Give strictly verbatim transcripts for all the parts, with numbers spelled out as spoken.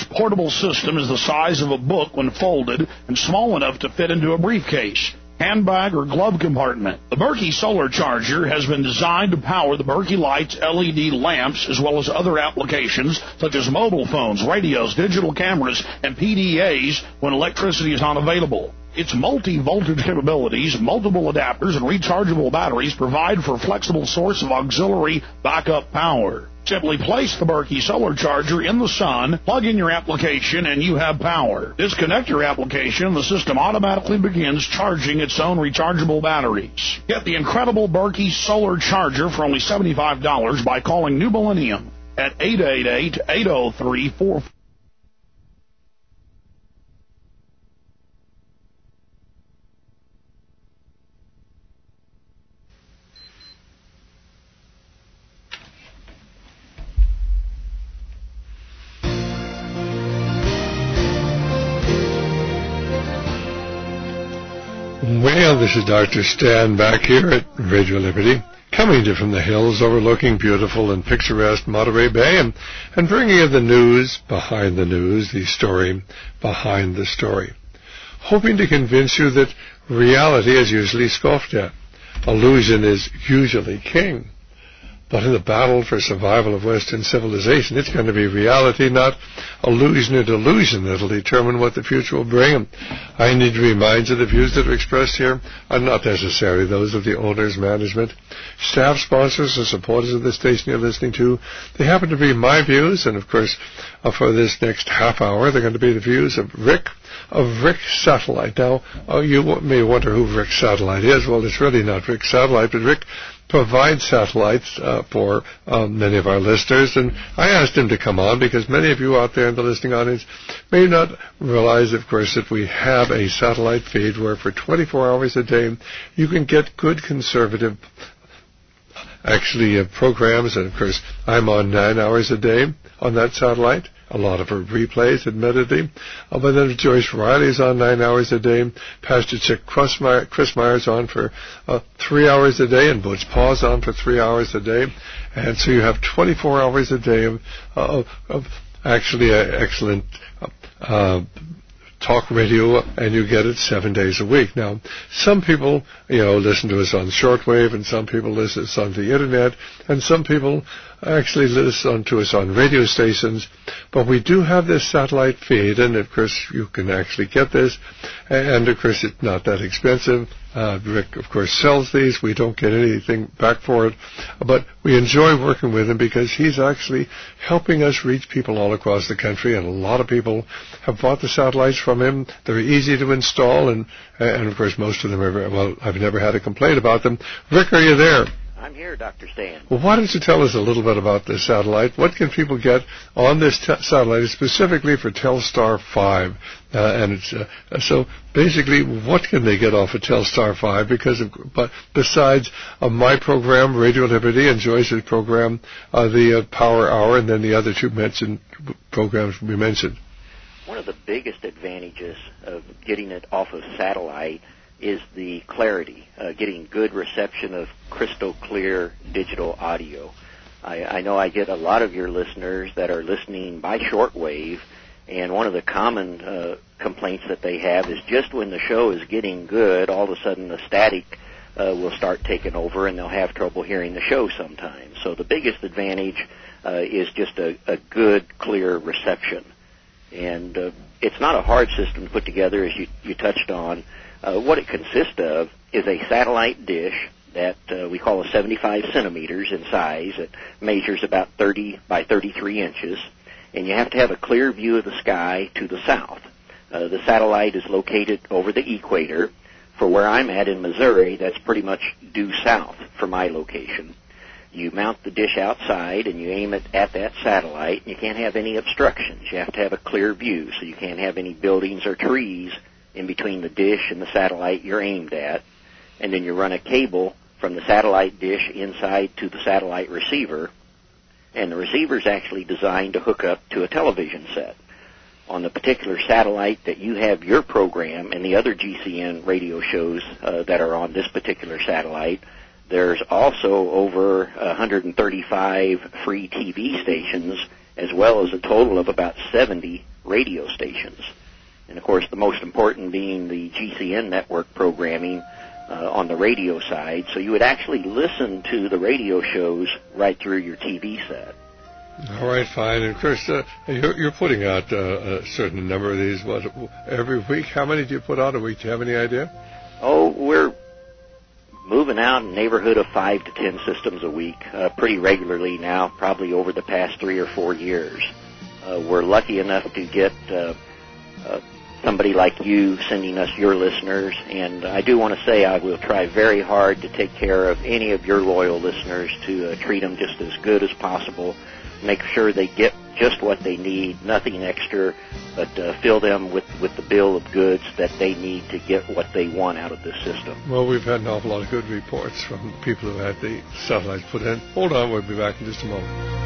portable system is the size of a book when folded and small enough to fit into a briefcase, handbag, or glove compartment. The Berkey Solar Charger has been designed to power the Berkey Lights L E D lamps as well as other applications such as mobile phones, radios, digital cameras, and P D As when electricity is not available. Its multi-voltage capabilities, multiple adapters, and rechargeable batteries provide for a flexible source of auxiliary backup power. Simply place the Berkey Solar Charger in the sun, plug in your application, and you have power. Disconnect your application, and the system automatically begins charging its own rechargeable batteries. Get the incredible Berkey Solar Charger for only seventy-five dollars by calling New Millennium at eight eight eight, eight oh three, four four. Well, this is Doctor Stan back here at Radio Liberty, coming to you from the hills overlooking beautiful and picturesque Monterey Bay, and, and bringing you the news behind the news, the story behind the story, hoping to convince you that reality is usually scoffed at. Illusion is usually king. But in the battle for survival of Western civilization, it's going to be reality, not illusion or delusion, that will determine what the future will bring. I need to remind you the views that are expressed here are not necessarily those of the owners, management, staff, sponsors, or supporters of the station you're listening to. They happen to be my views, and of course, uh, for this next half hour, they're going to be the views of Rick, of Rick Satellite. Now, uh, you may wonder who Rick Satellite is. Well, it's really not Rick Satellite, but Rick provides satellites uh, for um, many of our listeners, and I asked him to come on because many of you out there in the listening audience may not realize, of course, that we have a satellite feed where for twenty-four hours a day you can get good conservative actually uh, programs, and of course I'm on nine hours a day on that satellite. A lot of her replays, admittedly. Uh, but then Joyce Riley's on nine hours a day. Pastor Chick Chris, Meyer, Chris Meyer's on for uh, three hours a day, and Butch Paul's on for three hours a day. And so you have twenty-four hours a day of, uh, of, of actually uh, excellent uh, uh, talk radio, and you get it seven days a week. Now, some people, you know, listen to us on shortwave, and some people listen to us on the internet, and some people actually listen to us on radio stations. But we do have this satellite feed, and of course you can actually get this, and of course it's not that expensive. Uh, Rick, of course, sells these. We don't get anything back for it, but we enjoy working with him because he's actually helping us reach people all across the country, and a lot of people have bought the satellites from him. They're easy to install, and, and of course, most of them are very, well, I've never had a complaint about them. Rick, are you there? I'm here, Doctor Stan. Well, why don't you tell us a little bit about this satellite? What can people get on this t- satellite, specifically for Telstar five? Uh, and it's uh, so basically, what can they get off of Telstar five? Because of, but besides uh, my program, Radio Liberty, and Joyce's program, uh, the uh, Power Hour, and then the other two mentioned programs we mentioned. One of the biggest advantages of getting it off of satellite is the clarity, uh, getting good reception of crystal clear digital audio. I, I know I get a lot of your listeners that are listening by shortwave, and one of the common uh, complaints that they have is just when the show is getting good, all of a sudden the static uh, will start taking over, and they'll have trouble hearing the show sometimes. So the biggest advantage uh, is just a, a good, clear reception. And uh, it's not a hard system to put together, as you, you touched on. Uh, what it consists of is a satellite dish that uh, we call a seventy-five centimeters in size. It measures about thirty by thirty-three inches, and you have to have a clear view of the sky to the south. Uh, the satellite is located over the equator. For where I'm at in Missouri, that's pretty much due south for my location. You mount the dish outside, and you aim it at that satellite, and you can't have any obstructions. You have to have a clear view, so you can't have any buildings or trees in between the dish and the satellite you're aimed at. And then you run a cable from the satellite dish inside to the satellite receiver, and the receiver's actually designed to hook up to a television set. On the particular satellite that you have your program and the other G C N radio shows uh, that are on this particular satellite, there's also over one hundred thirty-five free T V stations as well as a total of about seventy radio stations. And, of course, the most important being the G C N network programming uh, on the radio side. So you would actually listen to the radio shows right through your T V set. All right, fine. And, of course, uh, you're, you're putting out uh, a certain number of these, what, every week? How many do you put out a week? Do you have any idea? Oh, we're moving out in the neighborhood of five to ten systems a week, uh, pretty regularly now, probably over the past three or four years. Uh, we're lucky enough to get uh, uh, somebody like you sending us your listeners, and I do want to say I will try very hard to take care of any of your loyal listeners to uh, treat them just as good as possible, make sure they get just what they need, nothing extra, but uh, fill them with, with the bill of goods that they need to get what they want out of this system. Well, we've had an awful lot of good reports from people who had the satellites put in. Hold on, we'll be back in just a moment.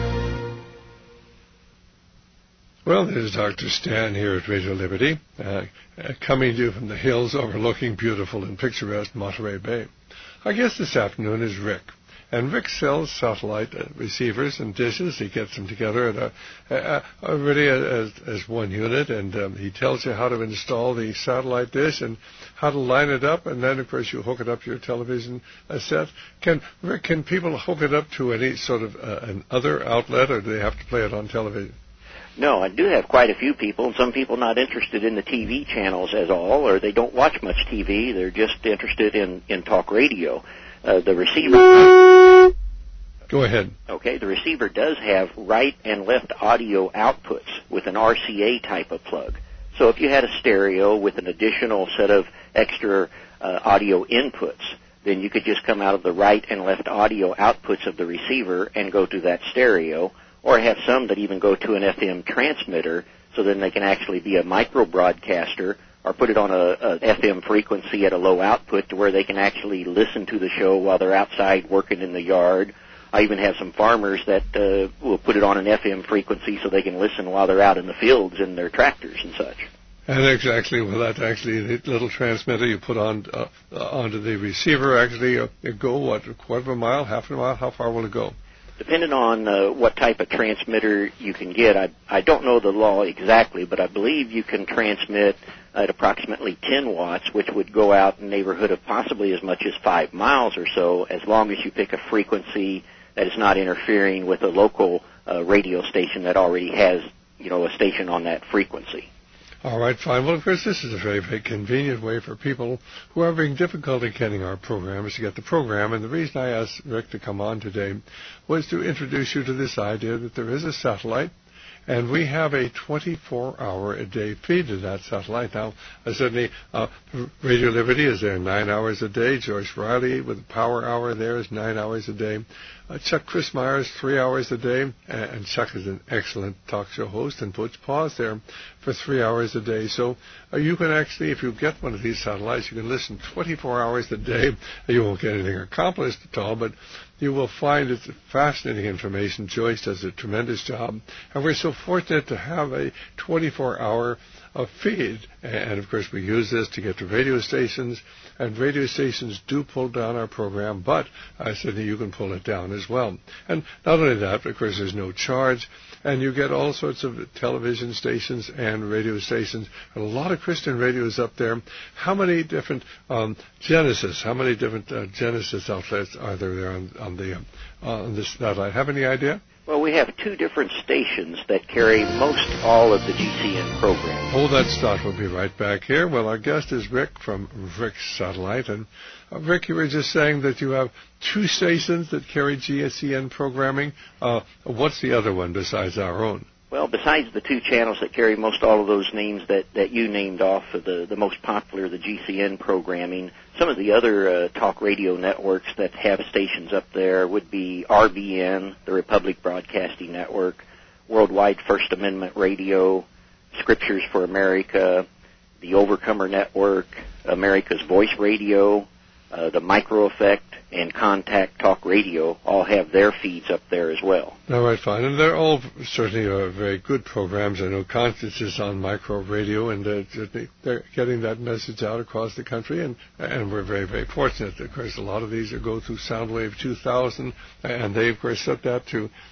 Well, this is Doctor Stan here at Radio Liberty, uh, uh, coming to you from the hills overlooking beautiful and picturesque Monterey Bay. Our guest this afternoon is Rick. And Rick sells satellite uh, receivers and dishes. He gets them together at a, a, a really as, as one unit, and um, he tells you how to install the satellite dish and how to line it up, and then, of course, you hook it up to your television uh, set. Can Rick, can people hook it up to any sort of uh, an other outlet, or do they have to play it on television? No, I do have quite a few people, and some people not interested in the T V channels at all, or they don't watch much T V. They're just interested in, in talk radio. Uh, the receiver... Go ahead. Okay, the receiver does have right and left audio outputs with an R C A type of plug. So if you had a stereo with an additional set of extra uh, audio inputs, then you could just come out of the right and left audio outputs of the receiver and go to that stereo, or have some that even go to an F M transmitter, so then they can actually be a micro broadcaster, or put it on a, a F M frequency at a low output to where they can actually listen to the show while they're outside working in the yard. I even have some farmers that uh, will put it on an F M frequency so they can listen while they're out in the fields in their tractors and such. And exactly, well, that actually, the little transmitter you put on uh, onto the receiver actually uh, it go, what, a quarter of a mile, half a mile? How far will it go? Depending on uh, what type of transmitter you can get, I, I don't know the law exactly, but I believe you can transmit at approximately ten watts, which would go out in the neighborhood of possibly as much as five miles or so, as long as you pick a frequency that is not interfering with a local uh, radio station that already has, you know, a station on that frequency. All right, fine. Well, of course, this is a very, very convenient way for people who are having difficulty getting our programs to get the program. And the reason I asked Rick to come on today was to introduce you to this idea that there is a satellite, and we have a twenty-four hour a day feed to that satellite. Now, uh, certainly, uh, Radio Liberty is there nine hours a day. Joyce Riley with the Power Hour there is nine hours a day. Uh, Chuck Chris Myers, three hours a day, and Chuck is an excellent talk show host, and Butch Paws there for three hours a day. So uh, you can actually, if you get one of these satellites, you can listen twenty-four hours a day. You won't get anything accomplished at all, but you will find it's fascinating information. Joyce does a tremendous job, and we're so fortunate to have a twenty-four hour uh, feed. And, of course, we use this to get to radio stations, and radio stations do pull down our program, but I said you can pull it down as well. And not only that, but of course, there's no charge, and you get all sorts of television stations and radio stations, and a lot of Christian radios up there. How many different um, Genesis, how many different uh, Genesis outlets are there, there on, on the um, on this satellite? Have any idea? Well, we have two different stations that carry most all of the G C N programs. Hold that thought. We'll be right back here. Well, our guest is Rick from Rick's Satellite. And uh, Rick, you were just saying that you have two stations that carry G C N programming. Uh, what's the other one besides our own? Well, besides the two channels that carry most all of those names that, that you named off, of the, the most popular, the G C N programming, some of the other uh, talk radio networks that have stations up there would be R B N, the Republic Broadcasting Network, Worldwide First Amendment Radio, Scriptures for America, the Overcomer Network, America's Voice Radio, uh, the Micro Effect, and Contact Talk Radio all have their feeds up there as well. All right, fine. And they're all certainly uh, very good programs. I know Constance is on Micro Radio, and uh, they're getting that message out across the country, and and we're very, very fortunate. Of course, a lot of these are go through Soundwave two thousand, and they, of course, set that to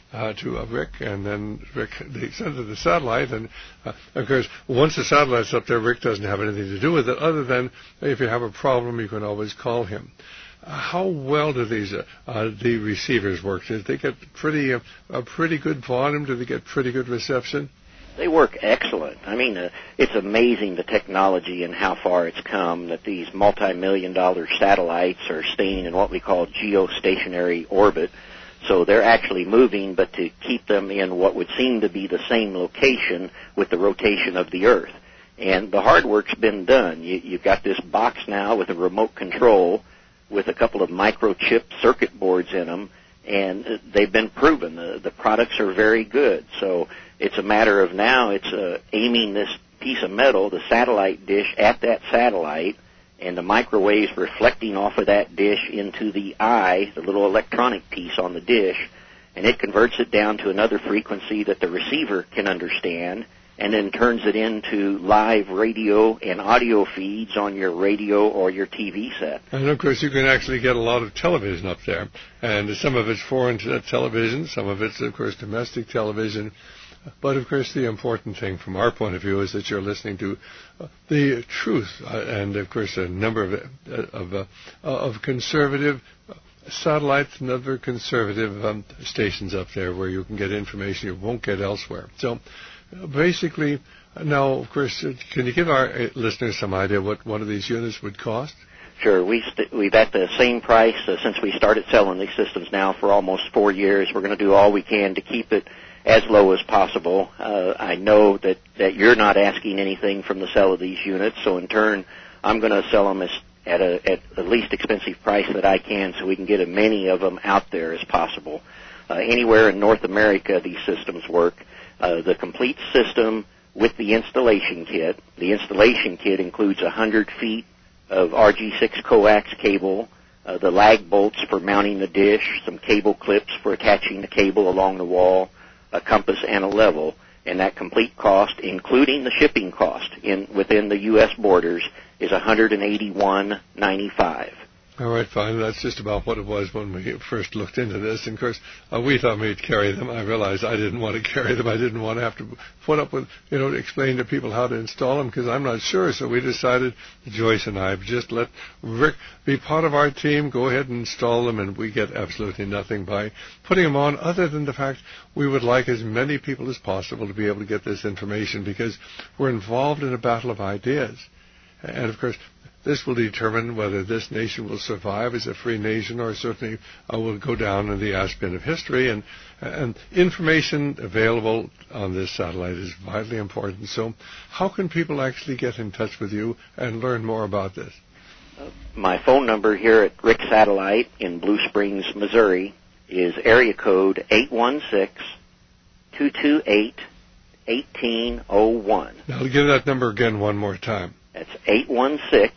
uh, to uh, Rick, and then Rick they send it to the satellite. And uh, of course, once the satellite's up there, Rick doesn't have anything to do with it, other than if you have a problem, you can always call him. Uh, how well do these uh, uh, the receivers work? Do they get pretty uh, a pretty good volume? Do they get pretty good reception? They work excellent. I mean, uh, it's amazing the technology and how far it's come, that these multi-million dollar satellites are staying in what we call geostationary orbit. So they're actually moving, but to keep them in what would seem to be the same location with the rotation of the Earth. And the hard work's been done. You, you've got this box now with a remote control with a couple of microchip circuit boards in them, and they've been proven. The, the products are very good. So it's a matter of now it's uh, aiming this piece of metal, the satellite dish, at that satellite, and the microwaves reflecting off of that dish into the eye, the little electronic piece on the dish, and it converts it down to another frequency that the receiver can understand, and then turns it into live radio and audio feeds on your radio or your T V set. And, of course, you can actually get a lot of television up there. And some of it's foreign television, some of it's, of course, domestic television. But, of course, the important thing from our point of view is that you're listening to uh, the truth. Uh, and, of course, a number of, uh, of, uh, of conservative satellites and other conservative um, stations up there where you can get information you won't get elsewhere. So, basically, now, of course, can you give our listeners some idea what one of these units would cost? Sure. We st- we've at the same price uh, since we started selling these systems now for almost four years. We're going to do all we can to keep it as low as possible. Uh, I know that, that you're not asking anything from the sale of these units, so in turn, I'm going to sell them as, at, a, at the least expensive price that I can so we can get as many of them out there as possible. Uh, anywhere in North America, these systems work. Uh, the complete system with the installation kit. The installation kit includes one hundred feet of R G six coax cable, uh, the lag bolts for mounting the dish, some cable clips for attaching the cable along the wall, a compass, and a level. And that complete cost, including the shipping cost in within the U S borders, is one hundred eighty-one dollars and ninety-five cents. All right, fine. That's just about what it was when we first looked into this. And, of course, uh, we thought we'd carry them. I realized I didn't want to carry them. I didn't want to have to put up with, you know, to explain to people how to install them because I'm not sure. So we decided, Joyce and I, just let Rick be part of our team, go ahead and install them, and we get absolutely nothing by putting them on other than the fact we would like as many people as possible to be able to get this information because we're involved in a battle of ideas. And, of course, this will determine whether this nation will survive as a free nation or certainly uh, will go down in the ash bin of history. And, and information available on this satellite is vitally important. So how can people actually get in touch with you and learn more about this? Uh, my phone number here at Rick Satellite in Blue Springs, Missouri is area code eight one six, two two eight, one eight zero one. Now, give that number again one more time. That's eight one six,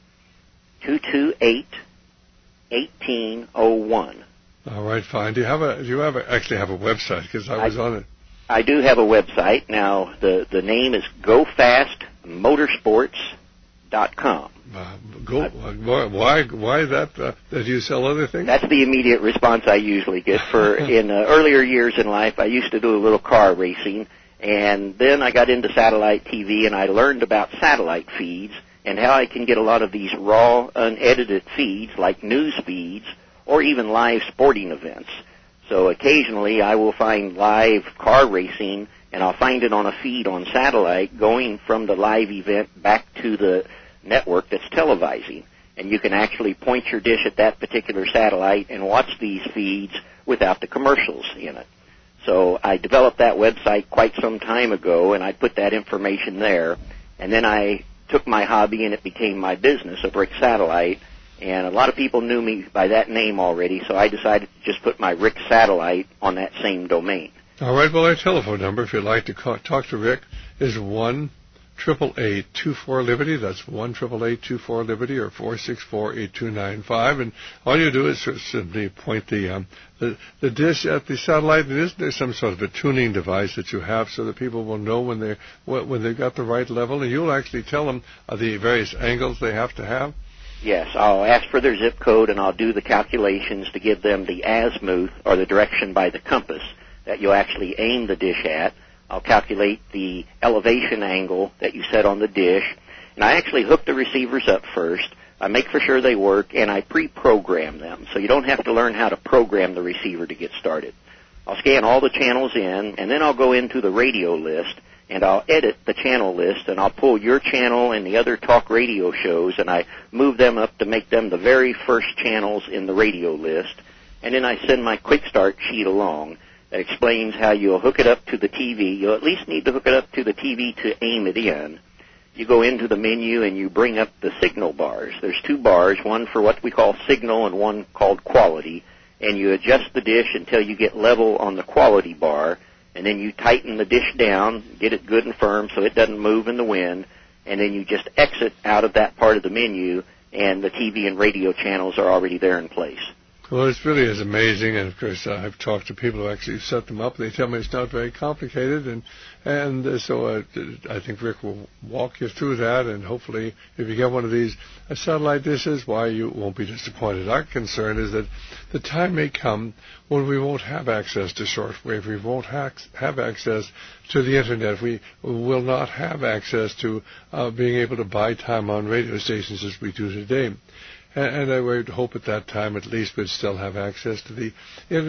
two two eight, one eight zero one. All right, fine. Do you have a? Do you have a, actually have a website? Because I was I, on it. I do have a website now. the The name is go fast motorsports dot com. Uh, go. Why? Why, why that? Uh, that you sell other things? That's the immediate response I usually get. For in uh, earlier years in life, I used to do a little car racing. And then I got into satellite T V, and I learned about satellite feeds and how I can get a lot of these raw, unedited feeds, like news feeds, or even live sporting events. So occasionally I will find live car racing, and I'll find it on a feed on satellite going from the live event back to the network that's televising. And you can actually point your dish at that particular satellite and watch these feeds without the commercials in it. So I developed that website quite some time ago, and I put that information there. And then I took my hobby, and it became my business of Rick Satellite. And a lot of people knew me by that name already, so I decided to just put my Rick Satellite on that same domain. All right, well, our telephone number, if you'd like to call, talk to Rick, is one eight eight eight, two four, Liberty. That's one eight eight eight, two four, Liberty, or four six four, eight two nine five. And all you do is simply point the, um, the the dish at the satellite. And isn't there some sort of a tuning device that you have so that people will know when they're when they've got the right level, and you'll actually tell them uh, the various angles they have to have? Yes, I'll ask for their zip code, and I'll do the calculations to give them the azimuth, or the direction by the compass, that you'll actually aim the dish at. I'll calculate the elevation angle that you set on the dish, and I actually hook the receivers up first. I make for sure they work, and I pre-program them, so you don't have to learn how to program the receiver to get started. I'll scan all the channels in, and then I'll go into the radio list, and I'll edit the channel list, and I'll pull your channel and the other talk radio shows, and I move them up to make them the very first channels in the radio list, and then I send my quick start sheet along that explains how you'll hook it up to the T V. You'll at least need to hook it up to the T V to aim it in. You go into the menu and you bring up the signal bars. There's two bars, one for what we call signal and one called quality, and you adjust the dish until you get level on the quality bar, and then you tighten the dish down, get it good and firm so it doesn't move in the wind, and then you just exit out of that part of the menu, and the T V and radio channels are already there in place. Well, it really is amazing, and of course uh, I've talked to people who actually set them up. They tell me it's not very complicated, and and uh, so uh, I think Rick will walk you through that, and hopefully if you get one of these uh, satellite dishes, why you won't be disappointed. Our concern is that the time may come when we won't have access to shortwave, we won't ha- have access to the Internet, we will not have access to uh, being able to buy time on radio stations as we do today. And I would hope at that time at least we'd still have access to the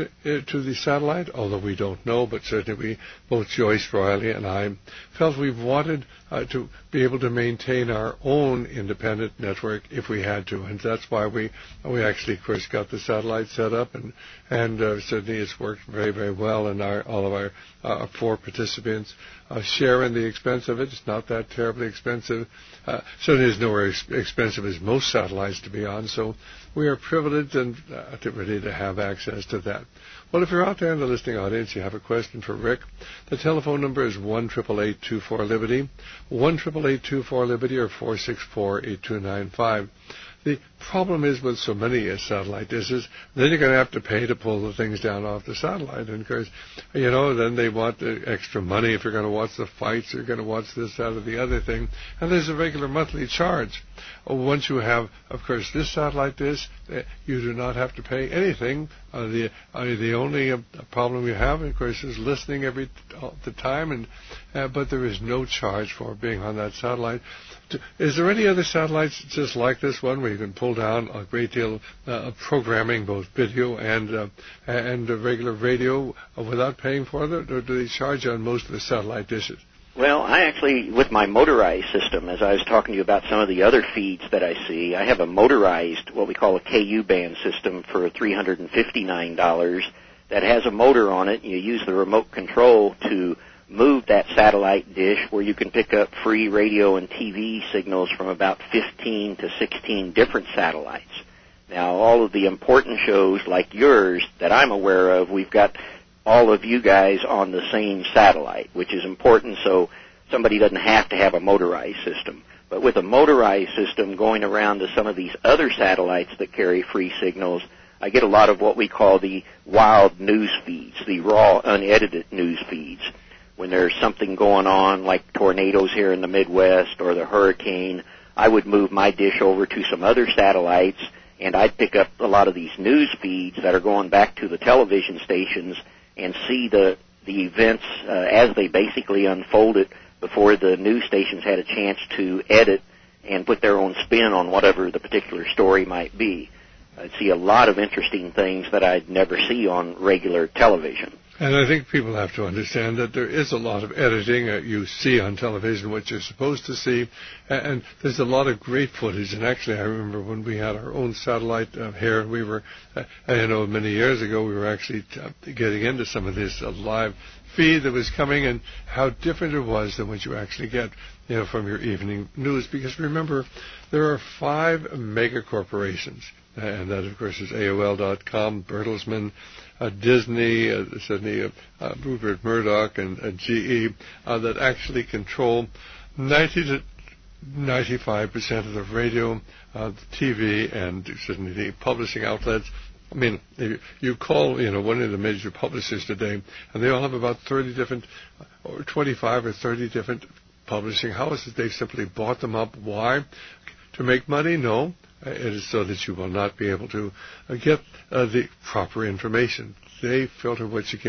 to the satellite, although we don't know, but certainly we, both Joyce Riley and I, felt we wanted uh, to be able to maintain our own independent network if we had to, and that's why we we actually, of course, got the satellite set up, and and uh, certainly it's worked very, very well, and our, all of our uh, four participants uh, share in the expense of it. It's not that terribly expensive. Uh, certainly it's nowhere as expensive as most satellites to be on, so we are privileged and uh, to ready to have access to that. Well, if you're out there in the listening audience, you have a question for Rick, the telephone number is one eight eight eight, two four, Liberty, one eight eight eight, two four, Liberty, or four six four, eight two nine five. The problem is with so many uh, satellite dishes, then you're going to have to pay to pull the things down off the satellite. And, of course, you know, then they want the extra money if you're going to watch the fights, you're going to watch this, that, or the other thing. And there's a regular monthly charge. Once you have, of course, this satellite dish, uh, you do not have to pay anything. Uh, the uh, the only uh, problem you have, of course, is listening every t- all the time, and uh, but there is no charge for being on that satellite. Is there any other satellites just like this one where you can pull down a great deal uh, of programming, both video and uh, and uh, regular radio, uh, without paying for it, or do they charge on most of the satellite dishes? Well, I actually, with my motorized system, as I was talking to you about some of the other feeds that I see, I have a motorized, what we call a K U band system for three hundred fifty-nine dollars that has a motor on it. You use the remote control to move that satellite dish where you can pick up free radio and T V signals from about fifteen to sixteen different satellites. Now, all of the important shows like yours that I'm aware of, we've got all of you guys on the same satellite, which is important so somebody doesn't have to have a motorized system. But with a motorized system going around to some of these other satellites that carry free signals, I get a lot of what we call the wild news feeds, the raw, unedited news feeds. When there's something going on like tornadoes here in the Midwest or the hurricane, I would move my dish over to some other satellites, and I'd pick up a lot of these news feeds that are going back to the television stations and see the the events uh, as they basically unfolded before the news stations had a chance to edit and put their own spin on whatever the particular story might be. I'd see a lot of interesting things that I'd never see on regular television. And I think people have to understand that there is a lot of editing. Uh, you see on television what you're supposed to see, and, and there's a lot of great footage. And actually, I remember when we had our own satellite uh, here, we were, uh, you know, many years ago, we were actually uh, getting into some of this uh, live feed that was coming, and how different it was than what you actually get, you know, from your evening news. Because remember, there are five mega corporations, and that, of course, is A O L dot com, Bertelsmann, Uh, Disney, uh, Sydney, uh, uh, Rupert Murdoch, and uh, G E, uh, that actually control ninety to ninety-five percent of the radio, uh, the T V, and certainly the publishing outlets. I mean, you, you call, you know, one of the major publishers today, and they all have about thirty different, or twenty-five or thirty different publishing houses. They've simply bought them up. Why? To make money? No. It is so that you will not be able to uh, get uh, the proper information. They filter what you get.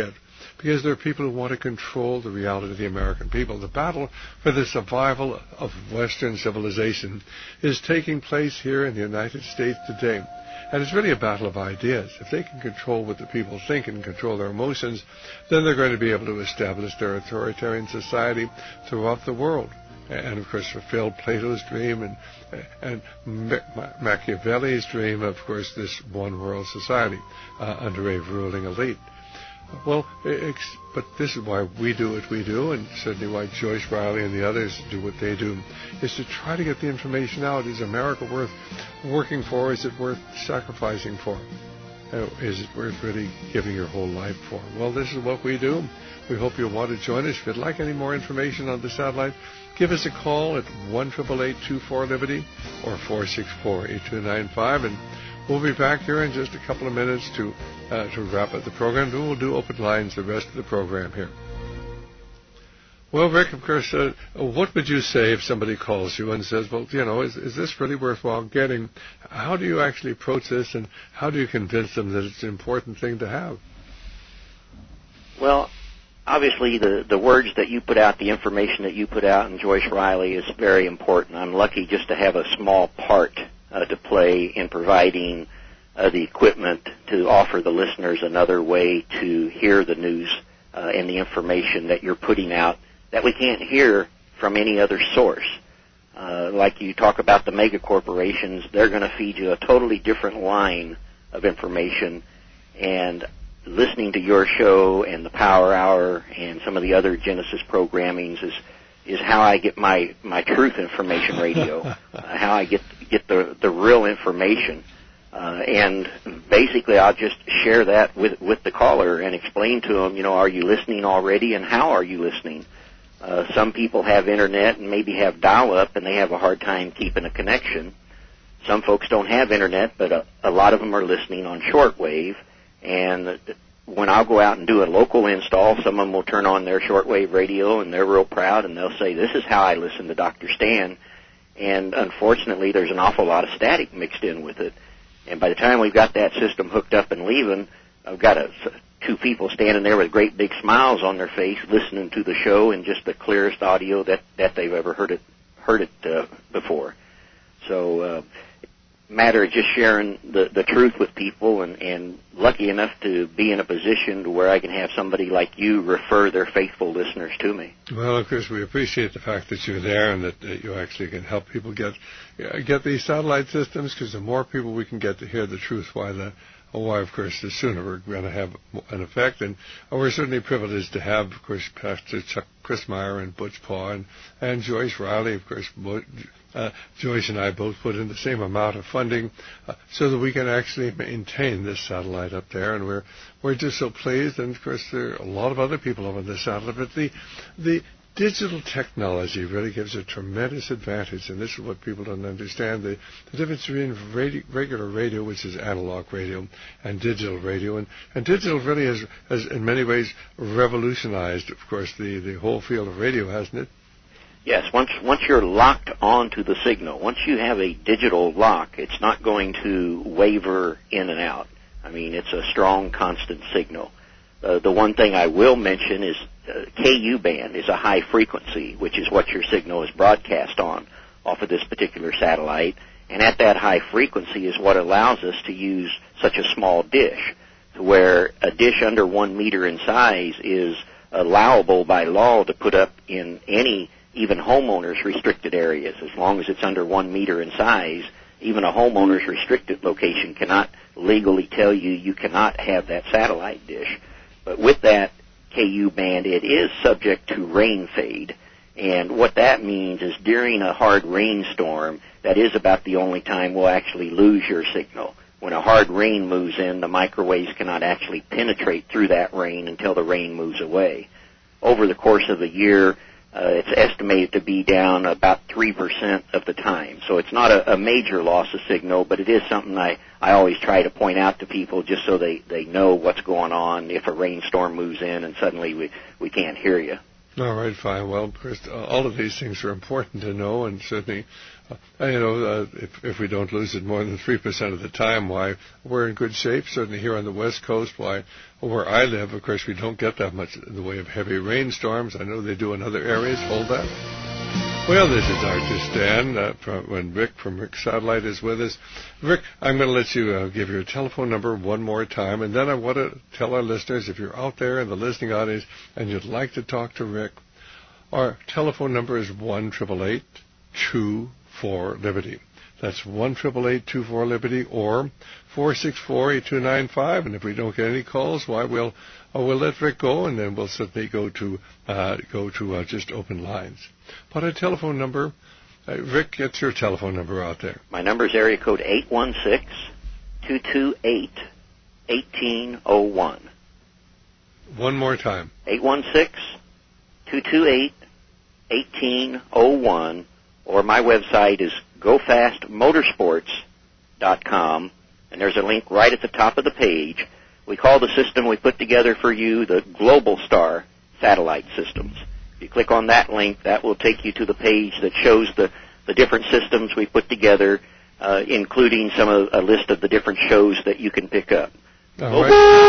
because there are people who want to control the reality of the American people. The battle for the survival of Western civilization is taking place here in the United States today. And it's really a battle of ideas. If they can control what the people think and control their emotions, then they're going to be able to establish their authoritarian society throughout the world. And, of course, fulfill Plato's dream and, and Machiavelli's dream, of course, this one-world society uh, under a ruling elite. Well, it's, but this is why we do what we do, and certainly why Joyce Riley and the others do what they do, is to try to get the information out. Is America worth working for? Is it worth sacrificing for? Uh, is it worth really giving your whole life for? Well, this is what we do. We hope you'll want to join us. If you'd like any more information on the satellite, give us a call at one eight eight eight, two four, Liberty or four six four, eight two nine five, and we'll be back here in just a couple of minutes to uh, to wrap up the program. Then we'll do open lines the rest of the program here. Well, Rick, of course, uh, what would you say if somebody calls you and says, well, you know, is, is this really worthwhile getting? How do you actually approach this, and how do you convince them that it's an important thing to have? Well, obviously, the, the words that you put out, the information that you put out, and Joyce Riley is very important. I'm lucky just to have a small part uh, to play in providing uh, the equipment to offer the listeners another way to hear the news uh, and the information that you're putting out that we can't hear from any other source. Uh, like you talk about the mega corporations, they're going to feed you a totally different line of information, and listening to your show and the Power Hour and some of the other Genesis programmings is is how I get my, my truth information radio, uh, how I get get the, the real information. Uh, and basically I'll just share that with, with the caller and explain to them, you know, are you listening already, and how are you listening? Uh, some people have internet and maybe have dial-up, and they have a hard time keeping a connection. Some folks don't have internet, but a, a lot of them are listening on shortwave. And when I'll go out and do a local install, some of them will turn on their shortwave radio, and they're real proud, and they'll say, this is how I listen to Doctor Stan. And unfortunately, there's an awful lot of static mixed in with it. And by the time we've got that system hooked up and leaving, I've got a, two people standing there with great big smiles on their face listening to the show in just the clearest audio that, that they've ever heard it, heard it uh, before. So uh, matter of just sharing the, the truth with people, and, and lucky enough to be in a position to where I can have somebody like you refer their faithful listeners to me. Well, of course, we appreciate the fact that you're there and that, that you actually can help people get uh, get these satellite systems, because the more people we can get to hear the truth, why the why, of course, the sooner we're going to have an effect. And we're certainly privileged to have, of course, Pastor Chuck Chris Meyer and Butch Paw and, and Joyce Riley. Of course, uh, Joyce and I both put in the same amount of funding uh, so that we can actually maintain this satellite up there. And we're we're just so pleased. And, of course, there are a lot of other people over the satellite. But the the digital technology really gives a tremendous advantage, and this is what people don't understand, the, the difference between radio, regular radio, which is analog radio, and digital radio. And, and digital really has, has, in many ways, revolutionized, of course, the, the whole field of radio, hasn't it? Yes, once once you're locked onto the signal, once you have a digital lock, it's not going to waver in and out. I mean, it's a strong, constant signal. Uh, the one thing I will mention is uh, K U band is a high frequency, which is what your signal is broadcast on off of this particular satellite. And at that high frequency is what allows us to use such a small dish, to where a dish under one meter in size is allowable by law to put up in any, even homeowners' restricted areas. As long as it's under one meter in size, even a homeowner's restricted location cannot legally tell you you cannot have that satellite dish. But with that K U band, it is subject to rain fade. And what that means is during a hard rainstorm, that is about the only time we'll actually lose your signal. When a hard rain moves in, the microwaves cannot actually penetrate through that rain until the rain moves away. Over the course of a year, uh, it's estimated to be down about three percent of the time. So it's not a, a major loss of signal, but it is something I, I always try to point out to people just so they, they know what's going on if a rainstorm moves in and suddenly we, we can't hear you. All right, fine. Well, first, uh, all of these things are important to know, and certainly, uh, you know, uh, if, if we don't lose it more than three percent of the time, why, we're in good shape. Certainly here on the West Coast, why, where I live, of course, we don't get that much in the way of heavy rainstorms. I know they do in other areas. Hold that. Well, this is Doctor Stan, uh, from, when Rick from Rick Satellite is with us. Rick, I'm going to let you uh, give your telephone number one more time, and then I want to tell our listeners, if you're out there in the listening audience and you'd like to talk to Rick, our telephone number is one eight eight eight, two four, Liberty. That's one eight eight eight, two four, Liberty, or four six four, eight two nine five. And if we don't get any calls, why, we'll, uh, we'll let Rick go, and then we'll certainly go to uh, go to uh, just open lines. But a telephone number, uh, Rick, get your telephone number out there. My number is area code eight one six, two two eight, one eight zero one. One more time. eight one six, two two eight, one eight zero one, or my website is go fast motorsports dot com, and there's a link right at the top of the page. We call the system we put together for you the Global Star satellite systems. If you click on that link, that will take you to the page that shows the, the different systems we put together, uh, including some of, a list of the different shows that you can pick up. All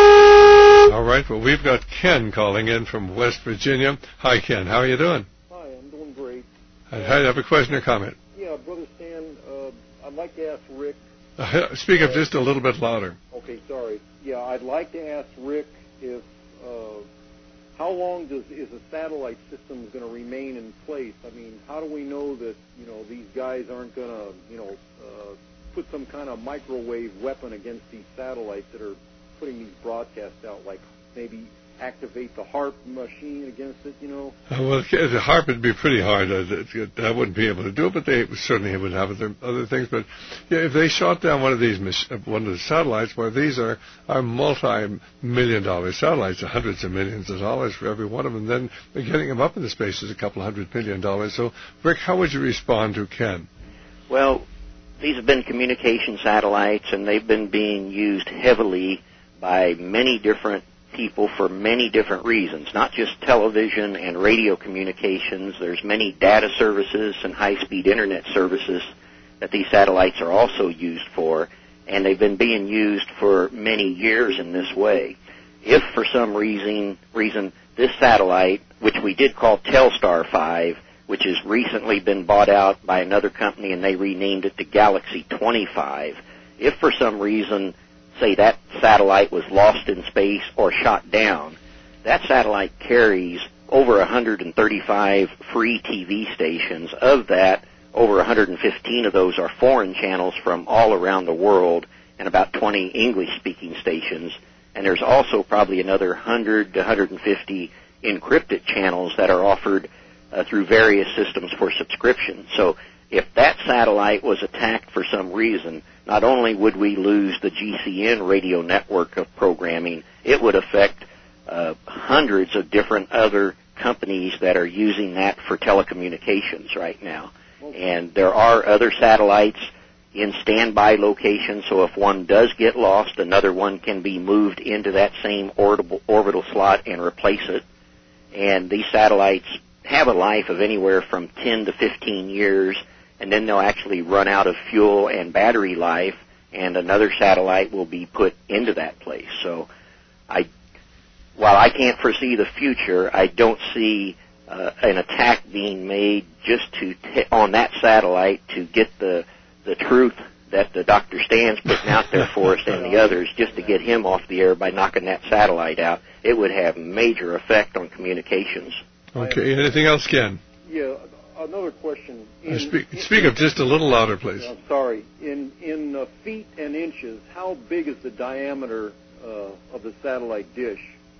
right. All right. Well, we've got Ken calling in from West Virginia. Hi, Ken. How are you doing? Hi, I'm doing great. I have a question or comment. Yeah, Brother Stan, uh, I'd like to ask Rick. Uh, speak up just a little bit louder. Okay, sorry. Yeah, I'd like to ask Rick if uh, how long does is a satellite system going to remain in place? I mean, how do we know that you know these guys aren't going to you know uh, put some kind of microwave weapon against these satellites that are putting these broadcasts out, like maybe activate the HARP machine against it, you know? Uh, well, the HARP would be pretty hard. Uh, I wouldn't be able to do it, but they certainly would have other, other things. But yeah, if they shot down one of these, one of the satellites, well, these are, are multi-million dollar satellites, hundreds of millions of dollars for every one of them. Then getting them up into space is a couple hundred million dollars. So, Rick, how would you respond to Ken? Well, these have been communication satellites, and they've been being used heavily by many different people for many different reasons, not just television and radio communications. There's many data services and high-speed internet services that these satellites are also used for, and they've been being used for many years in this way. If for some reason, reason this satellite, which we did call Telstar five, which has recently been bought out by another company and they renamed it to Galaxy twenty-five, if for some reason say that satellite was lost in space or shot down, that satellite carries over one hundred thirty-five free T V stations. Of that, over one hundred fifteen of those are foreign channels from all around the world, and about twenty English-speaking stations. And there's also probably another one hundred to one hundred fifty encrypted channels that are offered uh, through various systems for subscription. So if that satellite was attacked for some reason, not only would we lose the G C N radio network of programming, it would affect uh, hundreds of different other companies that are using that for telecommunications right now. And there are other satellites in standby locations, so if one does get lost, another one can be moved into that same orbital, orbital slot and replace it. And these satellites have a life of anywhere from ten to fifteen years, and then they'll actually run out of fuel and battery life, and another satellite will be put into that place. So I, while I can't foresee the future, I don't see uh, an attack being made just to t- on that satellite to get the the truth that the Doctor Stan's putting out there for us and the others, just to get him off the air by knocking that satellite out. It would have major effect on communications. Okay, anything else, Ken? Yeah, another question. In, uh, speak speak up just a little louder, please. I'm sorry. In in uh, feet and inches, how big is the diameter uh, of the satellite dish?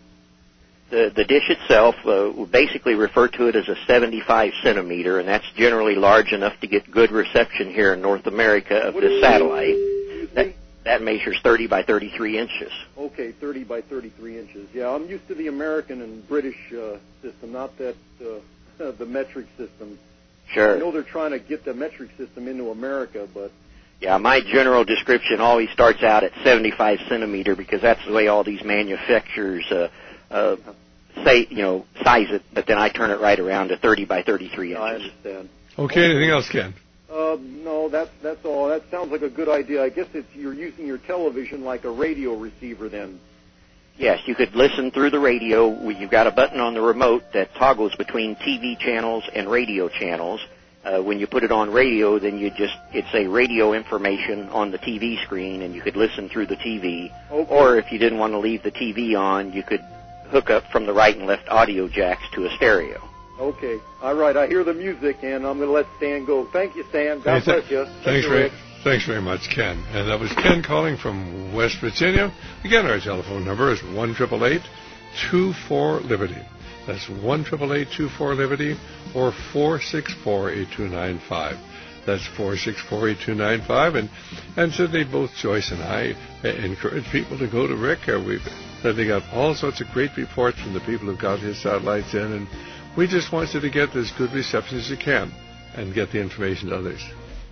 The, the dish itself, uh, we basically refer to it as a seventy-five centimeter, and that's generally large enough to get good reception here in North America of this satellite. That, that measures thirty by thirty-three inches. Okay, thirty by thirty-three inches. Yeah, I'm used to the American and British uh, system, not that uh, the metric system. Sure. I know they're trying to get the metric system into America, but... Yeah, my general description always starts out at seventy-five centimeter because that's the way all these manufacturers uh, uh, say, you know, size it, but then I turn it right around to thirty by thirty-three inches. I understand. Okay, anything else, Ken? Uh, no, that's that's all. That sounds like a good idea. I guess it's you're using your television like a radio receiver then. Yes, you could listen through the radio. You've got a button on the remote that toggles between T V channels and radio channels. Uh, when you put it on radio, then you just, it's a radio information on the T V screen, and you could listen through the T V. Okay. Or if you didn't want to leave the T V on, you could hook up from the right and left audio jacks to a stereo. Okay. All right. I hear the music, and I'm going to let Stan go. Thank you, Stan. God Hey, th- bless you. Thanks you, very, Rick. thanks very much, Ken. And that was Ken calling from West Virginia. Again, our telephone number is one eight eight eight, two four, Liberty. That's one eight eight eight, two four, Liberty, or four six four, eight two nine five. That's four six four, eight two nine five. And, and certainly both Joyce and I encourage people to go to Rick. Uh, we've certainly got all sorts of great reports from the people who've got his satellites in, and we just want you to get as good reception as you can and get the information to others.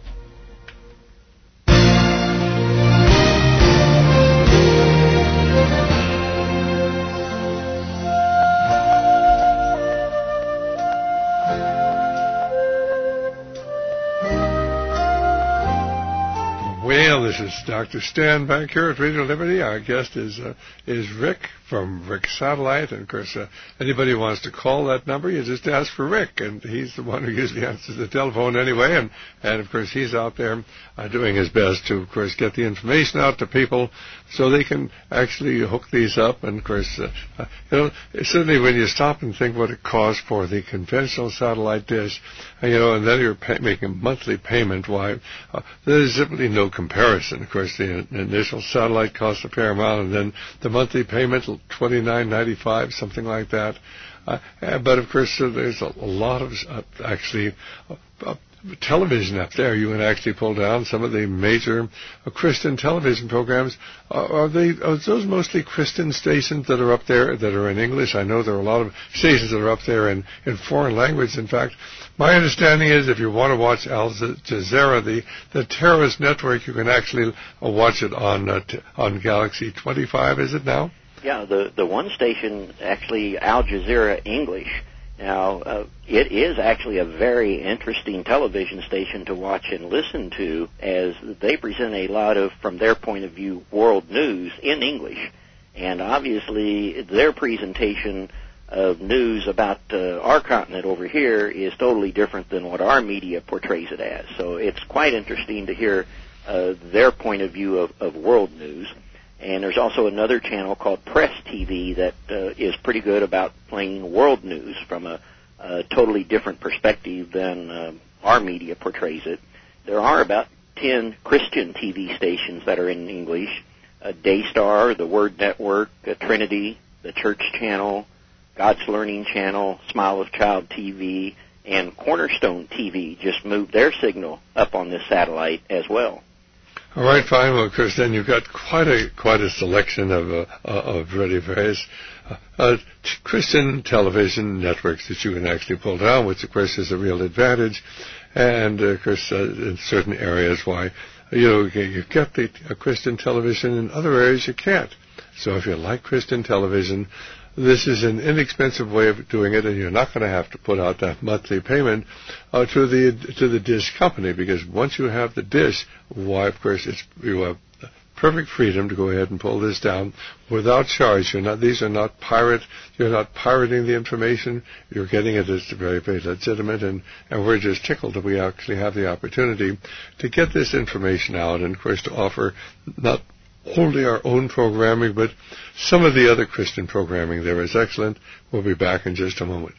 Well, this is Doctor Stan back here at Radio Liberty. Our guest is uh, is Rick from Rick Satellite. And, of course, uh, anybody who wants to call that number, you just ask for Rick. And he's the one who usually answers the telephone anyway. And, and of course, he's out there uh, doing his best to, of course, get the information out to people so they can actually hook these up. And, of course, uh, uh, you know, certainly when you stop and think what it costs for the conventional satellite dish, uh, you know, and then you're pay- making a monthly payment, why, uh, there's simply no comparison. Of course, the initial satellite costs a fair amount, and then the monthly payment, twenty-nine ninety-five, something like that. Uh, but of course, uh, there's a, a lot of uh, actually uh, uh, television up there. You can actually pull down some of the major uh, Christian television programs. Uh, are they are those mostly Christian stations that are up there that are in English? I know there are a lot of stations that are up there in, in foreign language. In fact, my understanding is if you want to watch Al Jazeera, the, the terrorist network, you can actually uh, watch it on uh, t- on Galaxy twenty-five, is it now? Yeah, the, the one station, actually Al Jazeera English. Now, uh, it is actually a very interesting television station to watch and listen to, as they present a lot of, from their point of view, world news in English. And obviously, their presentation of news about uh, our continent over here is totally different than what our media portrays it as. So it's quite interesting to hear uh, their point of view of, of world news. And there's also another channel called Press T V that uh, is pretty good about playing world news from a, a totally different perspective than uh, our media portrays it. There are about ten Christian T V stations that are in English. Uh, Daystar, the Word Network, uh, Trinity, the Church Channel, God's Learning Channel, Smile of Child T V, and Cornerstone T V just moved their signal up on this satellite as well. All right, fine. Well, of course, then you've got quite a quite a selection of uh, of really various uh, uh, t- Christian television networks that you can actually pull down, which of course is a real advantage. And uh, of course, uh, in certain areas, why you know you get the uh, Christian television, in other areas you can't. So if you like Christian television, this is an inexpensive way of doing it, and you're not going to have to put out that monthly payment uh, to the to the dish company, because once you have the dish, why, of course, it's you have perfect freedom to go ahead and pull this down without charge. You're not; these are not pirate. You're not pirating the information. You're getting it as very, very legitimate, and and we're just tickled that we actually have the opportunity to get this information out, and of course to offer not only our own programming, but some of the other Christian programming there is excellent. We'll be back in just a moment.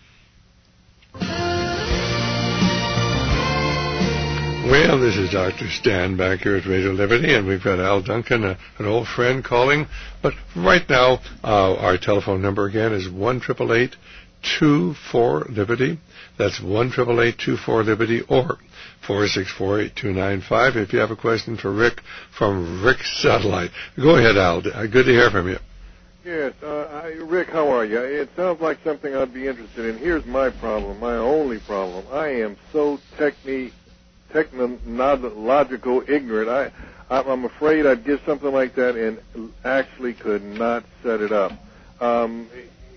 Well, this is Doctor Stan back here at Radio Liberty, and we've got Al Duncan, a, an old friend, calling. But right now, uh, our telephone number again is one eight eight eight, two four, Liberty. That's one eight eight eight, two four, Liberty, or four six four, eight two nine five if you have a question for Rick from Rick Satellite. Go ahead, Al. Good to hear from you. Yes, uh, I, Rick, how are you? It sounds like something I'd be interested in. Here's my problem, my only problem. I am so techni, technological ignorant. I, I'm afraid I'd get something like that and actually could not set it up. Um,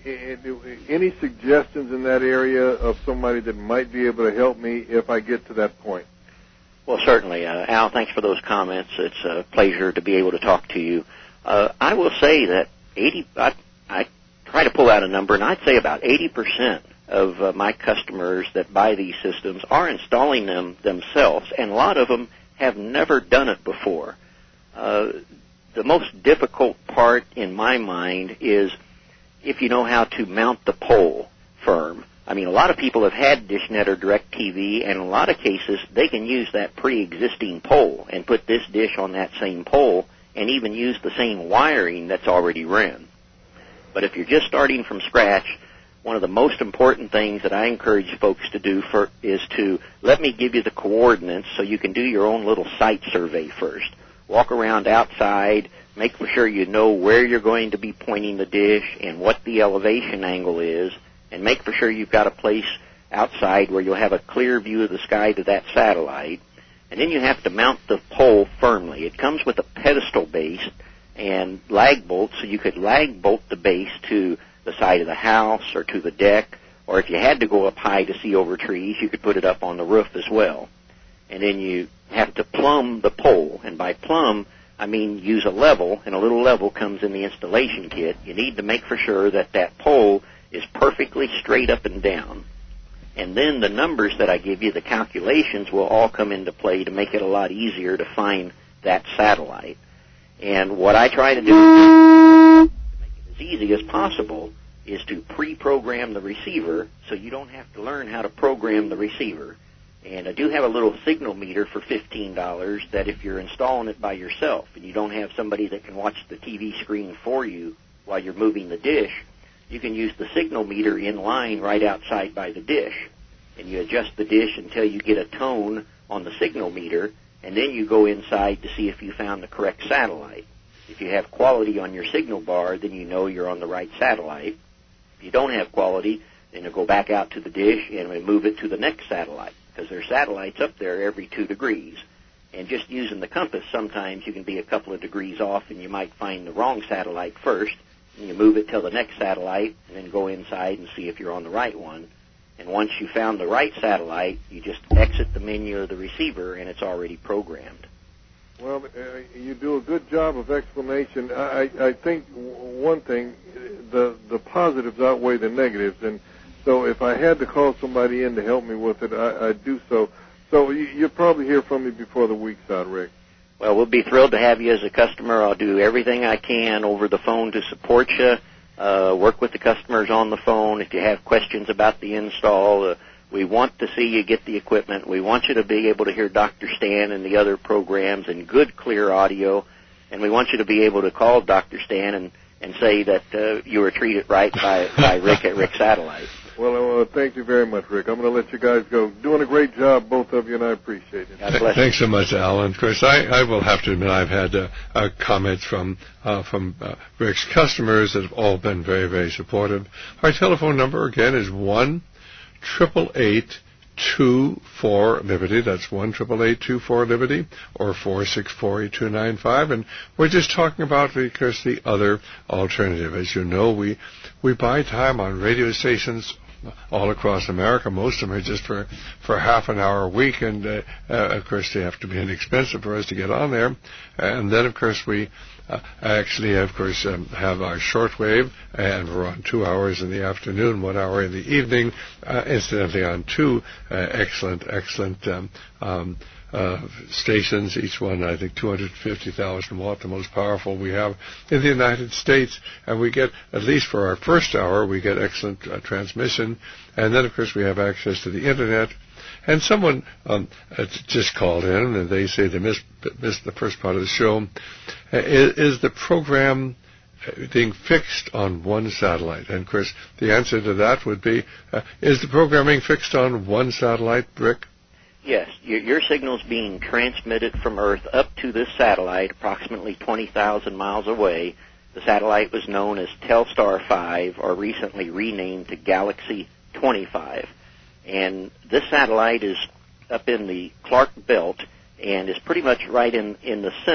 any suggestions in that area of somebody that might be able to help me if I get to that point? Well, certainly. Uh, Al, thanks for those comments. It's a pleasure to be able to talk to you. Uh, I will say that eighty, I, I try to pull out a number, and I'd say about eighty percent of uh, my customers that buy these systems are installing them themselves, and a lot of them have never done it before. Uh, the most difficult part in my mind is if you know how to mount the pole firm. I mean, a lot of people have had DishNet or DirecTV, and in a lot of cases, they can use that pre-existing pole and put this dish on that same pole and even use the same wiring that's already ran. But if you're just starting from scratch, one of the most important things that I encourage folks to do for, is to let me give you the coordinates so you can do your own little site survey first. Walk around outside, make for sure you know where you're going to be pointing the dish and what the elevation angle is, and make for sure you've got a place outside where you'll have a clear view of the sky to that satellite. And then you have to mount the pole firmly. It comes with a pedestal base and lag bolts, so you could lag bolt the base to the side of the house or to the deck, or if you had to go up high to see over trees, you could put it up on the roof as well. And then you have to plumb the pole, and by plumb, I mean use a level, and a little level comes in the installation kit. You need to make for sure that that pole is perfectly straight up and down. And then the numbers that I give you, the calculations, will all come into play to make it a lot easier to find that satellite. And what I try to do to make it as easy as possible is to pre-program the receiver so you don't have to learn how to program the receiver. And I do have a little signal meter for fifteen dollars that if you're installing it by yourself and you don't have somebody that can watch the T V screen for you while you're moving the dish, you can use the signal meter in line right outside by the dish. And you adjust the dish until you get a tone on the signal meter, and then you go inside to see if you found the correct satellite. If you have quality on your signal bar, then you know you're on the right satellite. If you don't have quality, then you go back out to the dish and we move it to the next satellite, because there's satellites up there every two degrees. And just using the compass, sometimes you can be a couple of degrees off and you might find the wrong satellite first, and you move it till the next satellite and then go inside and see if you're on the right one. And once you found the right satellite, you just exit the menu of the receiver and it's already programmed. Well, uh, you do a good job of explanation. I, I think one thing, the the positives outweigh the negatives, and so if I had to call somebody in to help me with it, I, I'd do so. So you, you'll probably hear from me before the week's out, Rick. Well, we'll be thrilled to have you as a customer. I'll do everything I can over the phone to support you, uh, work with the customers on the phone. If you have questions about the install, uh, we want to see you get the equipment. We want you to be able to hear Doctor Stan and the other programs in good, clear audio. And we want you to be able to call Doctor Stan and, and say that uh, you were treated right by, by Rick at Rick Satellite. Well, uh, thank you very much, Rick. I'm going to let you guys go. Doing a great job, both of you, and I appreciate it. God bless you. Thanks so much, Alan. Of course, I, I will have to admit I've had uh, uh, comments from uh, from uh, Rick's customers that have all been very, very supportive. Our telephone number, again, is one triple eight two four Liberty. That's one triple eight two four Liberty, or four six four eight two nine five. And we're just talking about, of course, the other alternative. As you know, we we buy time on radio stations all across America. Most of them are just for, for half an hour a week, and uh, uh, of course they have to be inexpensive for us to get on there. And then, of course, we uh, actually, of course, um, have our shortwave, and we're on two hours in the afternoon, one hour in the evening, uh, incidentally on two uh, excellent, excellent um, um, Uh, stations, each one, I think, two hundred fifty thousand watt, the most powerful we have in the United States. And we get, at least for our first hour, we get excellent uh, transmission. And then, of course, we have access to the Internet. And someone um, uh, just called in, and they say they missed, missed the first part of the show. Uh, is, is the program being fixed on one satellite? And, of course, the answer to that would be, uh, is the programming fixed on one satellite, Rick? Yes, your, your signal's being transmitted from Earth up to this satellite, approximately twenty thousand miles away. The satellite was known as Telstar five, or recently renamed to Galaxy twenty-five. And this satellite is up in the Clark Belt and is pretty much right in, in the center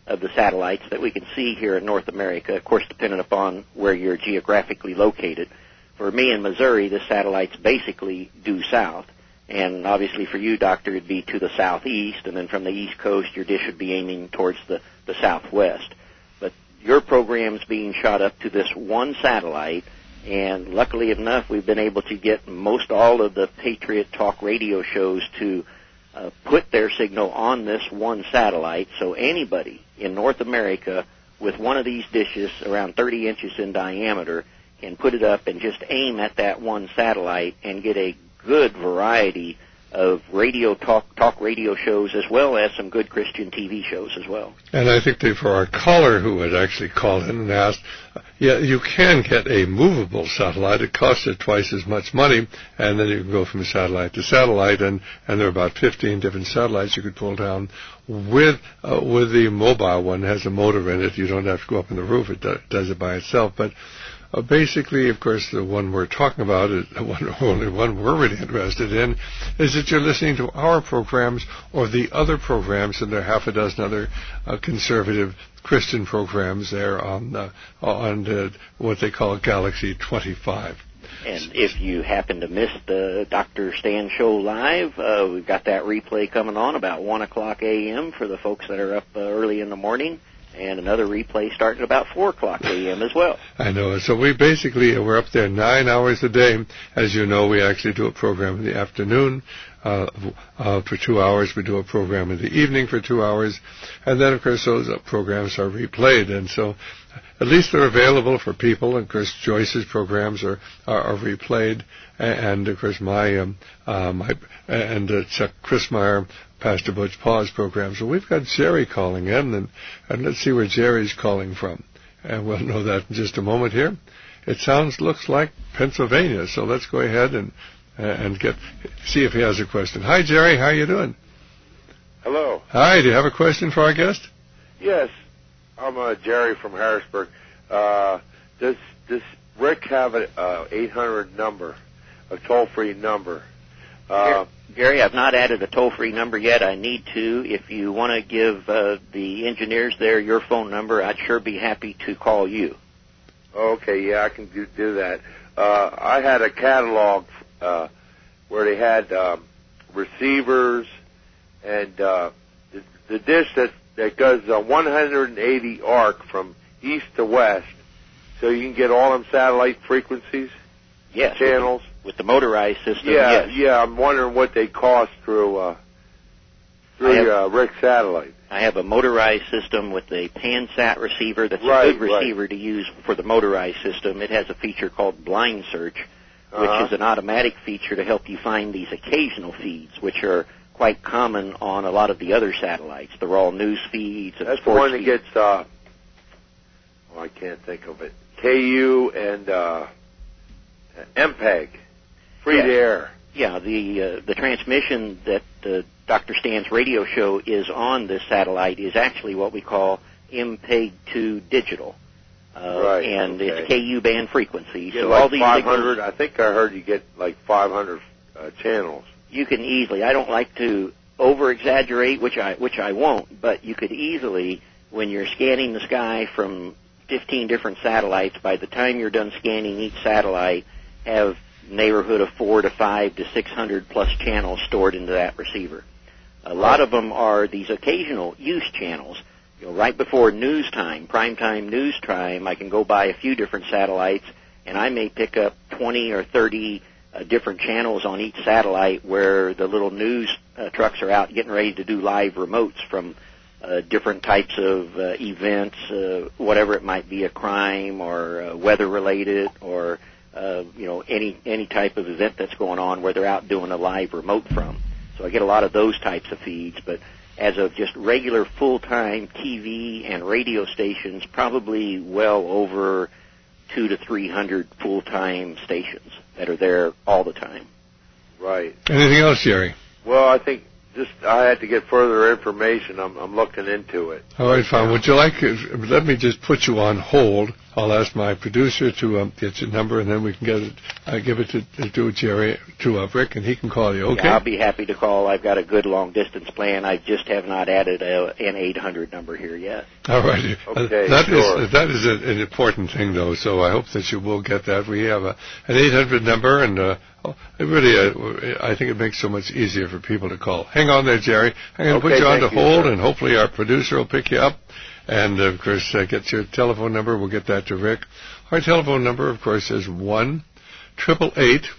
of the satellites that we can see here in North America, of course, depending upon where you're geographically located. For me in Missouri, the satellite's basically due south. And obviously for you, Doctor, it'd be to the southeast, and then from the east coast, your dish would be aiming towards the, the southwest. But your program's being shot up to this one satellite, and luckily enough, we've been able to get most all of the Patriot Talk radio shows to uh, put their signal on this one satellite, so anybody in North America with one of these dishes around thirty inches in diameter can put it up and just aim at that one satellite and get a good variety of radio talk talk radio shows, as well as some good Christian T V shows as well. And I think that for our caller who had actually called in and asked, yeah, you can get a movable satellite. It costs you twice as much money, and then you can go from satellite to satellite, and, and there are about fifteen different satellites you could pull down. With uh, with the mobile one, it has a motor in it. You don't have to go up on the roof. It do, does it by itself. But Uh, basically, of course, the one we're talking about, is the one, only one we're really interested in, is that you're listening to our programs or the other programs, and there are half a dozen other uh, conservative Christian programs there on uh, on uh, what they call Galaxy twenty-five. And if you happen to miss the Doctor Stan Show live, uh, we've got that replay coming on about one o'clock a.m. for the folks that are up uh, early in the morning. And another replay starting at about four o'clock a.m. as well. I know. So we basically, we're up there nine hours a day. As you know, we actually do a program in the afternoon. Uh, uh, for two hours, we do a program in the evening for two hours. And then, of course, those uh, programs are replayed. And so at least they're available for people. And, of course, Joyce's programs are, are, are replayed. And, of course, my, um, uh, my and uh, Chuck Chris Meyer, Pastor Butch Paw's program. So we've got Jerry calling in, and, and let's see where Jerry's calling from. And we'll know that in just a moment here. It sounds, looks like Pennsylvania, so let's go ahead and and get see if he has a question. Hi, Jerry. How you doing? Hello. Hi. Do you have a question for our guest? Yes. I'm uh, Jerry from Harrisburg. Uh, does, does Rick have an uh, eight hundred number, a toll-free number? Uh, Gary, I've not added a toll-free number yet. I need to. If you want to give uh, the engineers there your phone number, I'd sure be happy to call you. Okay, yeah, I can do, do that. Uh, I had a catalog uh, where they had um, receivers and uh, the, the dish that, that goes uh, one hundred eighty arc from east to west, so you can get all them satellite frequencies, yes, channels. With the motorized system, yeah, yes. Yeah, I'm wondering what they cost through uh, through have, uh, Rick Satellite. I have a motorized system with a PanSat receiver that's right, a good receiver right. to use for the motorized system. It has a feature called Blind Search, which uh-huh. is an automatic feature to help you find these occasional feeds, which are quite common on a lot of the other satellites. They're all news feeds and That's sports the one that feeds. gets, uh, oh, I can't think of it, K U and uh, M P E G. Free yeah. to air. Yeah, the uh, the transmission that uh, Doctor Stan's radio show is on this satellite is actually what we call M P E G two digital. Uh, right. And okay. it's K U band frequency. You get so like all these five hundred, signals, I think I heard you get like five hundred uh, channels. you can easily, I don't like to over-exaggerate, which I, which I won't, but you could easily, when you're scanning the sky from fifteen different satellites, by the time you're done scanning each satellite, have neighborhood of four to five to six hundred plus channels stored into that receiver. A lot of them are these occasional use channels. You know, right before news time, primetime news time, I can go by a few different satellites, and I may pick up twenty or thirty uh, different channels on each satellite where the little news uh, trucks are out getting ready to do live remotes from uh, different types of uh, events, uh, whatever it might be, a crime or uh, weather-related or Uh, you know, any any type of event that's going on where they're out doing a live remote from. So I get a lot of those types of feeds, but as of just regular full-time T V and radio stations, probably well over two to three hundred full-time stations that are there all the time. Right. Anything else, Jerry? Well, I think just I had to get further information. I'm, I'm looking into it. All right, fine. Would you like? Let me just put you on hold. I'll ask my producer to um, get your number, and then we can get it. Uh, give it to to Jerry to uh, Rick, and he can call you. Okay. Yeah, I'll be happy to call. I've got a good long distance plan. I just have not added a, an eight hundred number here yet. All right. Okay. Uh, that sure. is that is a, an important thing, though. So I hope that you will get that. We have a, an eight hundred number, and uh, it really, uh, I think it makes so much easier for people to call. Hang on there, Jerry. I'm going to Okay, put you on to thank you, hold, sir. and hopefully our producer will pick you up. And, of course, uh, get your telephone number. We'll get that to Rick. Our telephone number, of course, is one eight eight eight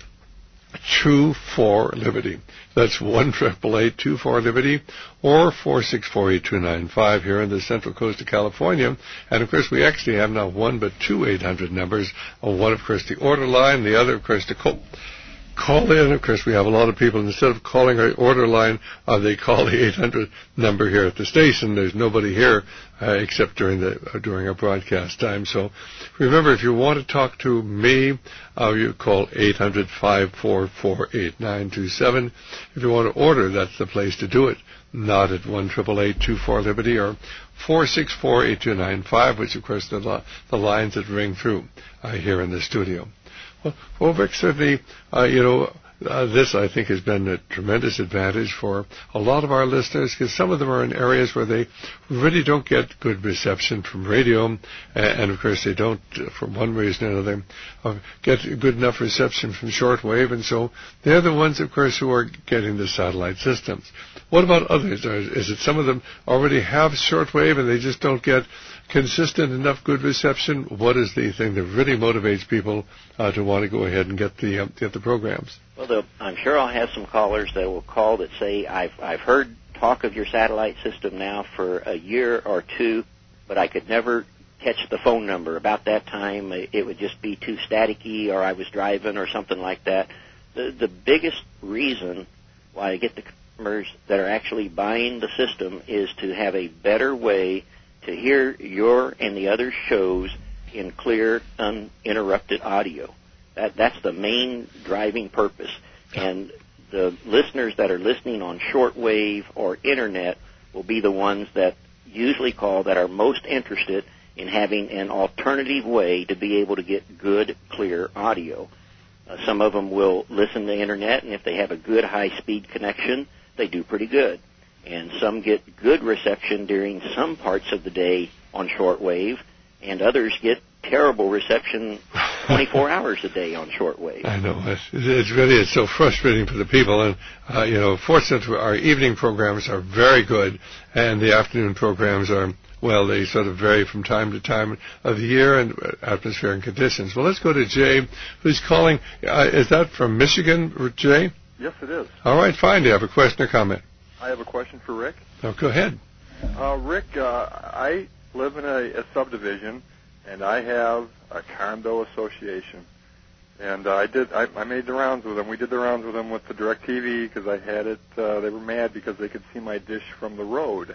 two four Liberty. That's one eight eight eight two four Liberty or four six four eight two nine five here in the Central Coast of California. And, of course, we actually have not one but two eight hundred numbers. One, of course, the order line. The other, of course, the call. Call in. Of course, we have a lot of people. Instead of calling our order line, uh, they call the eight hundred number here at the station. There's nobody here uh, except during the uh, during our broadcast time. So remember, if you want to talk to me, uh, you call eight hundred five four four eight nine two seven. If you want to order, that's the place to do it. Not at one eight eight eight two four Liberty or four six four eight two nine five, which, of course, are the, the lines that ring through uh, here in the studio. Well, well, Rick, certainly, uh, you know, uh, this, I think, has been a tremendous advantage for a lot of our listeners, because some of them are in areas where they really don't get good reception from radio, and, and of course, they don't, uh, for one reason or another, uh, get good enough reception from shortwave, and so they're the ones, of course, who are getting the satellite systems. What about others? Is it some of them already have shortwave and they just don't get consistent enough good reception? What is the thing that really motivates people uh, to want to go ahead and get the uh, get the programs? Well, I'm sure I'll have some callers that will call that say, I've, I've heard talk of your satellite system now for a year or two, but I could never catch the phone number. About that time, it would just be too staticky, or I was driving or something like that. The, the biggest reason why I get the customers that are actually buying the system is to have a better way to hear your and the other shows in clear, uninterrupted audio. That, that's the main driving purpose. And the listeners that are listening on shortwave or internet will be the ones that usually call that are most interested in having an alternative way to be able to get good, clear audio. Uh, some of them will listen to internet, and if they have a good high-speed connection, they do pretty good. And some get good reception during some parts of the day on shortwave, and others get terrible reception twenty-four hours a day on shortwave. I know. It's, it's really it's so frustrating for the people. And, uh, you know, fortunately, our evening programs are very good, and the afternoon programs are, well, they sort of vary from time to time of the year and atmosphere and conditions. Well, let's go to Jay, who's calling. Uh, is that from Michigan, Jay? Yes, it is. All right, fine. Do you have a question or comment? I have a question for Rick. Oh, go ahead. Uh, Rick, uh, I live in a, a subdivision, and I have a condo association. And uh, I did. I, I made the rounds with them. We did the rounds with them with the DirecTV because I had it. Uh, they were mad because they could see my dish from the road.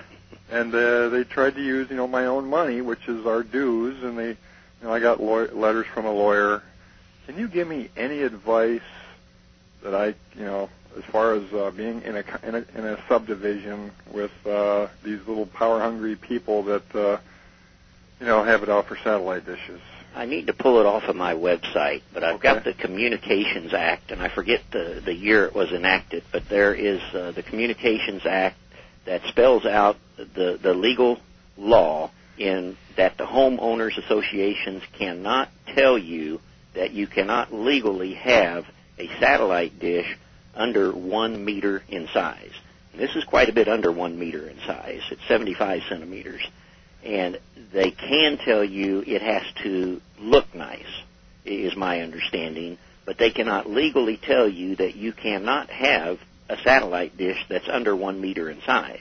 And uh, they tried to use, you know, my own money, which is our dues, and they, you know, I got law- letters from a lawyer. Can you give me any advice that I, you know, as far as uh, being in a, in a in a subdivision with uh, these little power-hungry people that, uh, you know, have it out for satellite dishes? I need to pull it off of my website, but I've Okay. got the Communications Act, and I forget the, the year it was enacted, but there is uh, the Communications Act that spells out the, the legal law in that the homeowners associations cannot tell you that you cannot legally have a satellite dish under one meter in size. And this is quite a bit under one meter in size. It's seventy-five centimeters. And they can tell you it has to look nice, is my understanding, but they cannot legally tell you that you cannot have a satellite dish that's under one meter in size.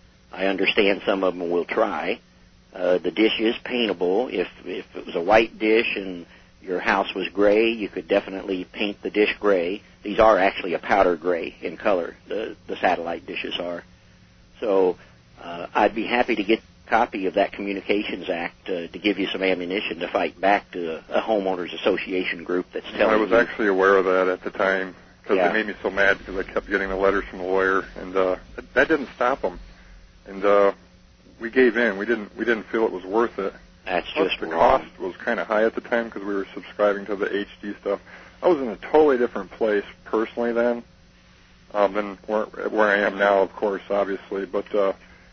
I understand some of them will try. Uh, the dish is paintable. If, if it was a white dish and your house was gray, you could definitely paint the dish gray. These are actually a powder gray in color, the, the satellite dishes are. So uh, I'd be happy to get a copy of that Communications Act uh, to give you some ammunition to fight back to a, a homeowners association group that's telling you. I was you, actually aware of that at the time because Yeah. they made me so mad because I kept getting the letters from the lawyer, and uh, that, that didn't stop them. And uh, we gave in. We didn't. We didn't feel it was worth it. That's Plus, just the wrong. cost was kind of high at the time because we were subscribing to the H D stuff. I was in a totally different place personally then um, than where, where I am now, of course, obviously. But uh,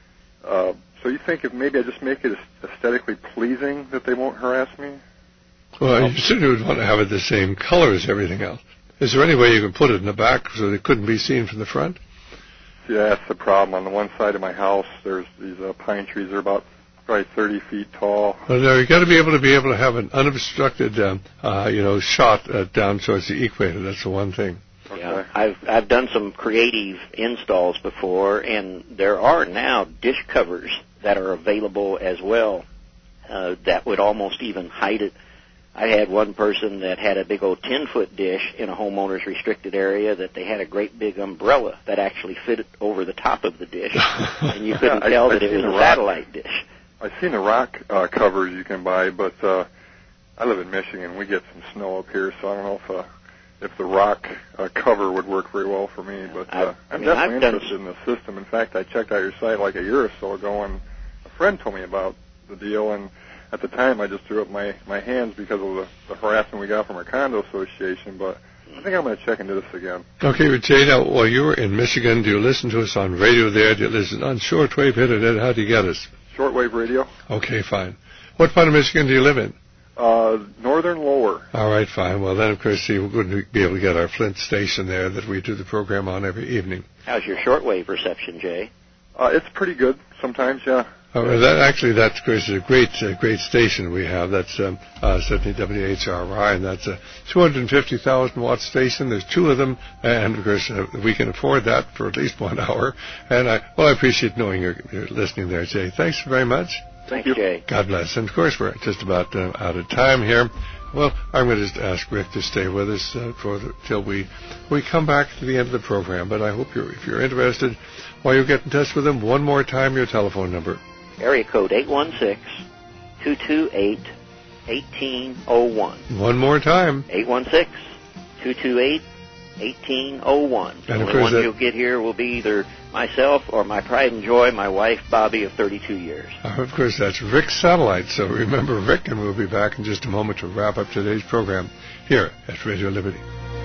uh, so you think if maybe I just make it aesthetically pleasing that they won't harass me? Well, you certainly would want to have it the same color as everything else. Is there any way you can put it in the back so that it couldn't be seen from the front? Yeah, that's the problem. On the one side of my house, there's these uh, pine trees. They're about probably thirty feet tall. Well, no, you got to be able to be able to have an unobstructed, um, uh, you know, shot uh, down towards the equator. That's the one thing. Okay. Yeah, I've I've done some creative installs before, and there are now dish covers that are available as well uh, that would almost even hide it. I had one person that had a big old ten-foot dish in a homeowner's restricted area that they had a great big umbrella that actually fit over the top of the dish, and you couldn't Yeah, I- tell I've that it seen was the a rock- satellite dish. I've seen the rock uh, covers you can buy, but uh, I live in Michigan. We get some snow up here, so I don't know if uh, if the rock uh, cover would work very well for me. But uh, I I'm mean, I've definitely done interested in the system. In fact, I checked out your site like a year or so ago, and a friend told me about the deal. And at the time, I just threw up my my hands because of the, the harassment we got from our condo association. But I think I'm going to check into this again. Okay, but Jay, now, while you were in Michigan, do you listen to us on radio there? Do you listen on shortwave internet? How do you get us? Shortwave radio. Okay, fine. What part of Michigan do you live in? Uh, northern lower. All right, fine. Well, then, of course, see, we're going to be able to get our Flint station there that we do the program on every evening. How's your shortwave reception, Jay? Uh, it's pretty good sometimes, yeah. Uh, well, that actually, that's of course, a great, uh, great station we have. That's um, uh, certainly W H R I, and that's a two hundred fifty thousand watt station. There's two of them, and of course, uh, we can afford that for at least one hour. And I, well, I appreciate knowing you're, you're listening there, Jay. Thanks very much. Thanks, you. Jay. God bless. And of course, we're just about uh, out of time here. Well, I'm going to just ask Rick to stay with us uh, for the, till we we come back to the end of the program. But I hope you're, if you're interested, while you get in touch with him, one more time your telephone number. Area code eight one six, two two eight, one eight zero one. One more time. eight one six, two two eight, one eight zero one. The And of only course one that- you'll get here will be either myself or my pride and joy, my wife, Bobby, of thirty-two years. Uh, of course, that's Rick's Satellite. So remember Rick, and we'll be back in just a moment to wrap up today's program here at Radio Liberty.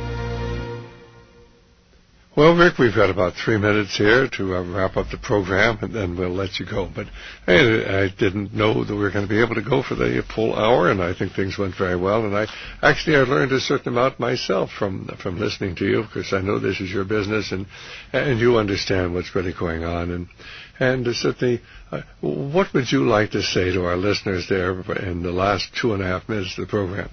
Well, Rick, we've got about three minutes here to uh, wrap up the program, and then we'll let you go. But hey, I didn't know that we were going to be able to go for the full hour, and I think things went very well. And I actually I learned a certain amount myself from from listening to you, because I know this is your business, and and you understand what's really going on. And and uh, certainly, uh, what would you like to say to our listeners there in the last two and a half minutes of the program?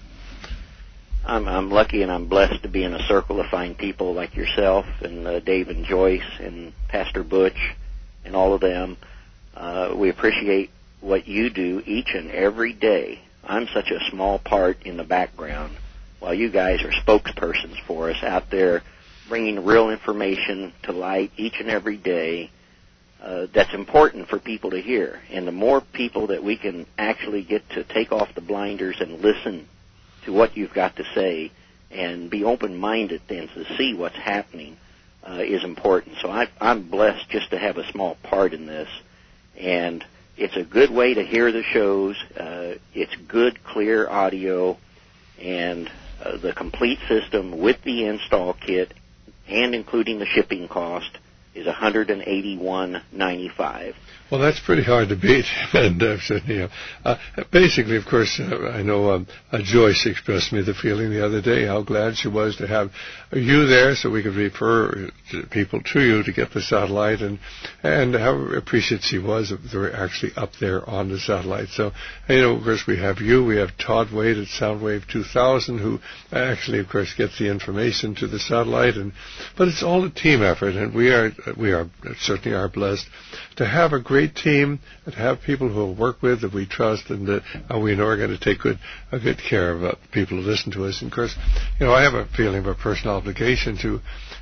I'm, I'm lucky and I'm blessed to be in a circle of fine people like yourself and uh, Dave and Joyce and Pastor Butch and all of them. Uh, we appreciate what you do each and every day. I'm such a small part in the background, while you guys are spokespersons for us out there bringing real information to light each and every day. Uh, that's important for people to hear. And the more people that we can actually get to take off the blinders and listen to what you've got to say and be open-minded and to see what's happening uh, is important. So I, I'm blessed just to have a small part in this. And it's a good way to hear the shows. Uh, it's good, clear audio. And uh, the complete system with the install kit and including the shipping cost is one hundred eighty-one dollars and ninety-five cents. Well, that's pretty hard to beat. And uh, certainly, uh, uh, basically, of course, uh, I know um, uh, Joyce expressed me the feeling the other day how glad she was to have you there, so we could refer people to you to get the satellite, and and how appreciative she was that they were actually up there on the satellite. So, you know, of course, we have you, we have Todd Wade at Soundwave two thousand, who actually, of course, gets the information to the satellite, and but it's all a team effort, and we are we are certainly are blessed to have a great team, and have people who will work with that we trust, and that uh, we know are going to take good uh, good care of uh, people who listen to us. And of course, you know, I have a feeling of a personal obligation to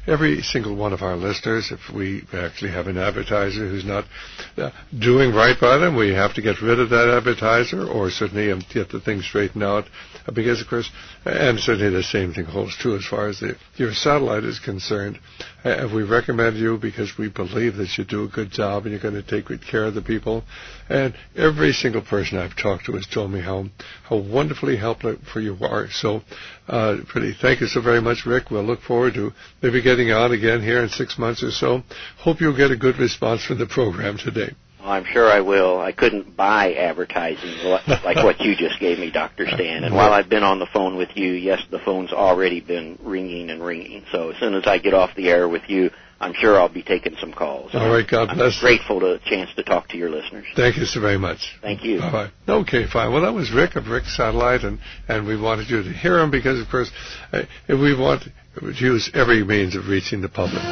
every single one of our listeners, if we actually have an advertiser who's not uh, doing right by them, we have to get rid of that advertiser, or certainly um, get the thing straightened out. Uh, because, of course, and certainly the same thing holds true as far as the, your satellite is concerned. Uh, we recommend you because we believe that you do a good job and you're going to take good care of the people. And every single person I've talked to has told me how, how wonderfully helpful you are. So, uh, pretty, thank you so very much, Rick. We'll look forward to maybe getting on again here in six months or so. Hope you'll get a good response from the program today. I'm sure I will. I couldn't buy advertising like what you just gave me, Doctor Stan. And while I've been on the phone with you, yes, the phone's already been ringing and ringing. So as soon as I get off the air with you, I'm sure I'll be taking some calls. All right, God bless. I'm grateful to a chance to talk to your listeners. Thank you so very much. Thank you. Bye-bye. Okay, fine. Well, that was Rick of Rick Satellite, and, and we wanted you to hear him because, of course, uh, we want to use every means of reaching the public.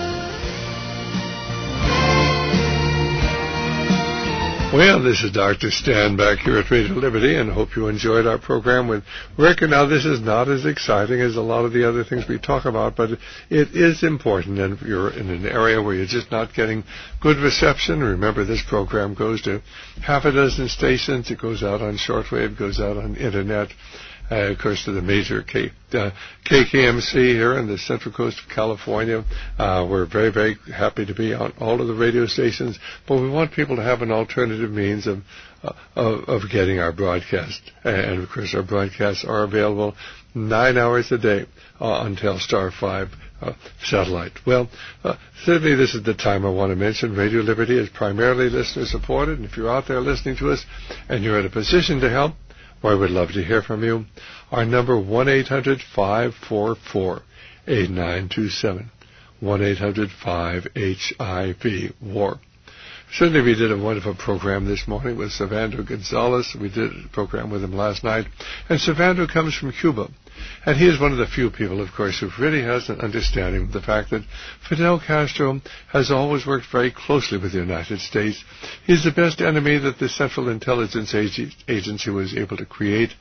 Well, this is Doctor Stan back here at Radio Liberty, and hope you enjoyed our program with Rick. And now, this is not as exciting as a lot of the other things we talk about, but it is important, and you're in an area where you're just not getting good reception. Remember, this program goes to half a dozen stations. It goes out on shortwave, goes out on Internet. Uh, of course, to the major K, uh, K K M C here in the Central Coast of California. Uh, we're very, very happy to be on all of the radio stations, but we want people to have an alternative means of uh, of, of getting our broadcast. And, of course, our broadcasts are available nine hours a day uh, on Telstar five uh, satellite. Well, uh, certainly this is the time I want to mention Radio Liberty is primarily listener-supported, and if you're out there listening to us and you're in a position to help, well, I would love to hear from you. Our number, one eight hundred five four four eight nine two seven. one eight hundred five H I V, WAR. Certainly we did a wonderful program this morning with Servando Gonzalez. We did a program with him last night. And Servando comes from Cuba. And he is one of the few people, of course, who really has an understanding of the fact that Fidel Castro has always worked very closely with the United States. He's the best enemy that the Central Intelligence Agency was able to create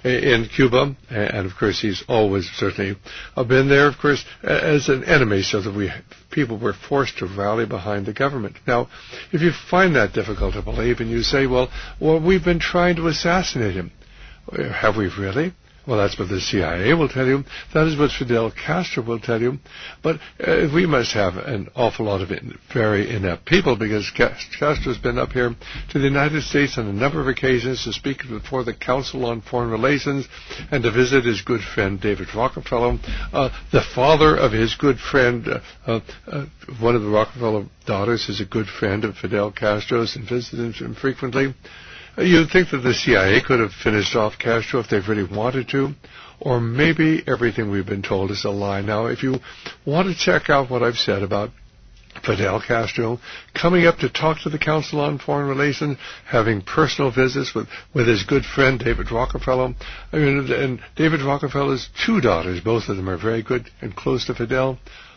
in Cuba. And, of course, he's always certainly been there, of course, as an enemy, so that we people were forced to rally behind the government. Now, if you find that difficult to believe and you say, well, well, we've been trying to assassinate him. Have we really? Well, that's what the C I A will tell you. That is what Fidel Castro will tell you. But uh, we must have an awful lot of in, very inept people, because Castro's been up here to the United States on a number of occasions to speak before the Council on Foreign Relations and to visit his good friend David Rockefeller, uh, the father of his good friend. Uh, uh, uh, one of the Rockefeller daughters is a good friend of Fidel Castro's and visited him frequently. You'd think that the C I A could have finished off Castro if they really wanted to, or maybe everything we've been told is a lie. Now, if you want to check out what I've said about Fidel Castro coming up to talk to the Council on Foreign Relations, having personal visits with, with his good friend David Rockefeller, I mean, and David Rockefeller's two daughters, both of them are very good and close to Fidel.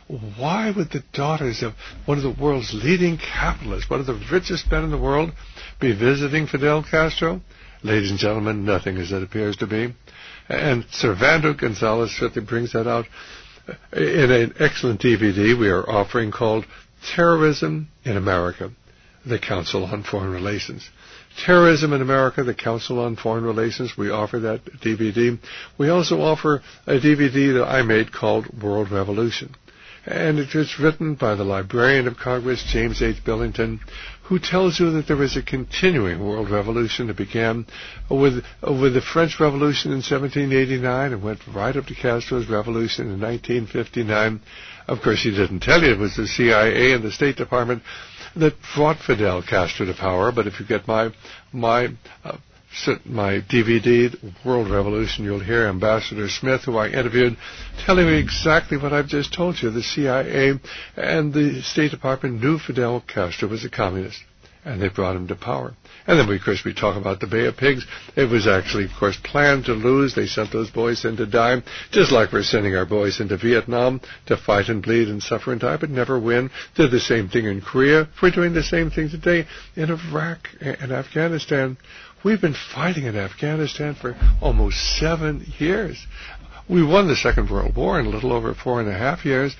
Why would the daughters of one of the world's leading capitalists, one of the richest men in the world, be visiting Fidel Castro? Ladies and gentlemen, nothing as it appears to be. And Servando Gonzalez certainly brings that out in an excellent D V D we are offering called Terrorism in America, the Council on Foreign Relations. Terrorism in America, the Council on Foreign Relations. We offer that D V D. We also offer a D V D that I made called World Revolution. And it is written by the Librarian of Congress, James H. Billington, who tells you that there is a continuing world revolution that began with with the French Revolution in seventeen eighty-nine and went right up to Castro's revolution in nineteen fifty-nine. Of course, he didn't tell you it was the C I A and the State Department that brought Fidel Castro to power. But if you get my my uh, my D V D, World Revolution, you'll hear Ambassador Smith, who I interviewed, telling me exactly what I've just told you. The C I A and the State Department knew Fidel Castro was a communist, and they brought him to power. And then, we, of course, we talk about the Bay of Pigs. It was actually, of course, planned to lose. They sent those boys in to die, just like we're sending our boys into Vietnam to fight and bleed and suffer and die, but never win. Did the same thing in Korea. We're doing the same thing today in Iraq and Afghanistan. We've been fighting in Afghanistan for almost seven years. We won the Second World War in a little over four and a half years.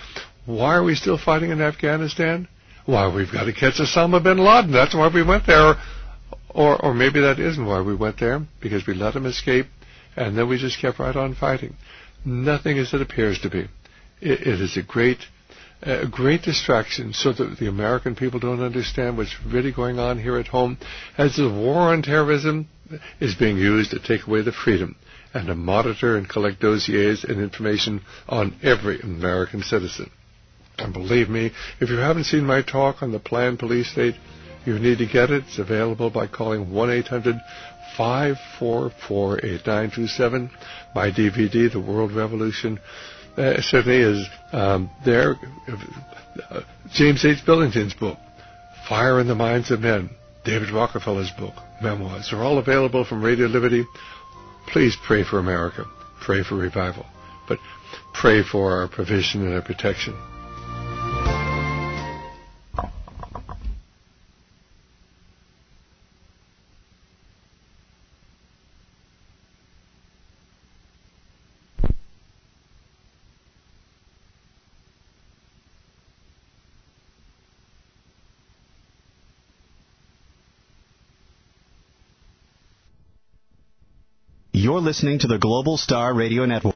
Why are we still fighting in Afghanistan? Why, we've got to catch Osama bin Laden. That's why we went there. Or, or maybe that isn't why we went there, because we let him escape, and then we just kept right on fighting. Nothing as it appears to be. It, it is a great, a great distraction so that the American people don't understand what's really going on here at home, as the war on terrorism is being used to take away the freedom and to monitor and collect dossiers and information on every American citizen. And believe me, if you haven't seen my talk on the planned police state, you need to get it. It's available by calling one eight hundred five four four eight nine two seven. My D V D, The World Revolution, uh, certainly is um, there. Uh, James H. Billington's book, Fire in the Minds of Men, David Rockefeller's book, memoirs, are all available from Radio Liberty. Please pray for America. Pray for revival. But pray for our provision and our protection. You're listening to the Global Star Radio Network.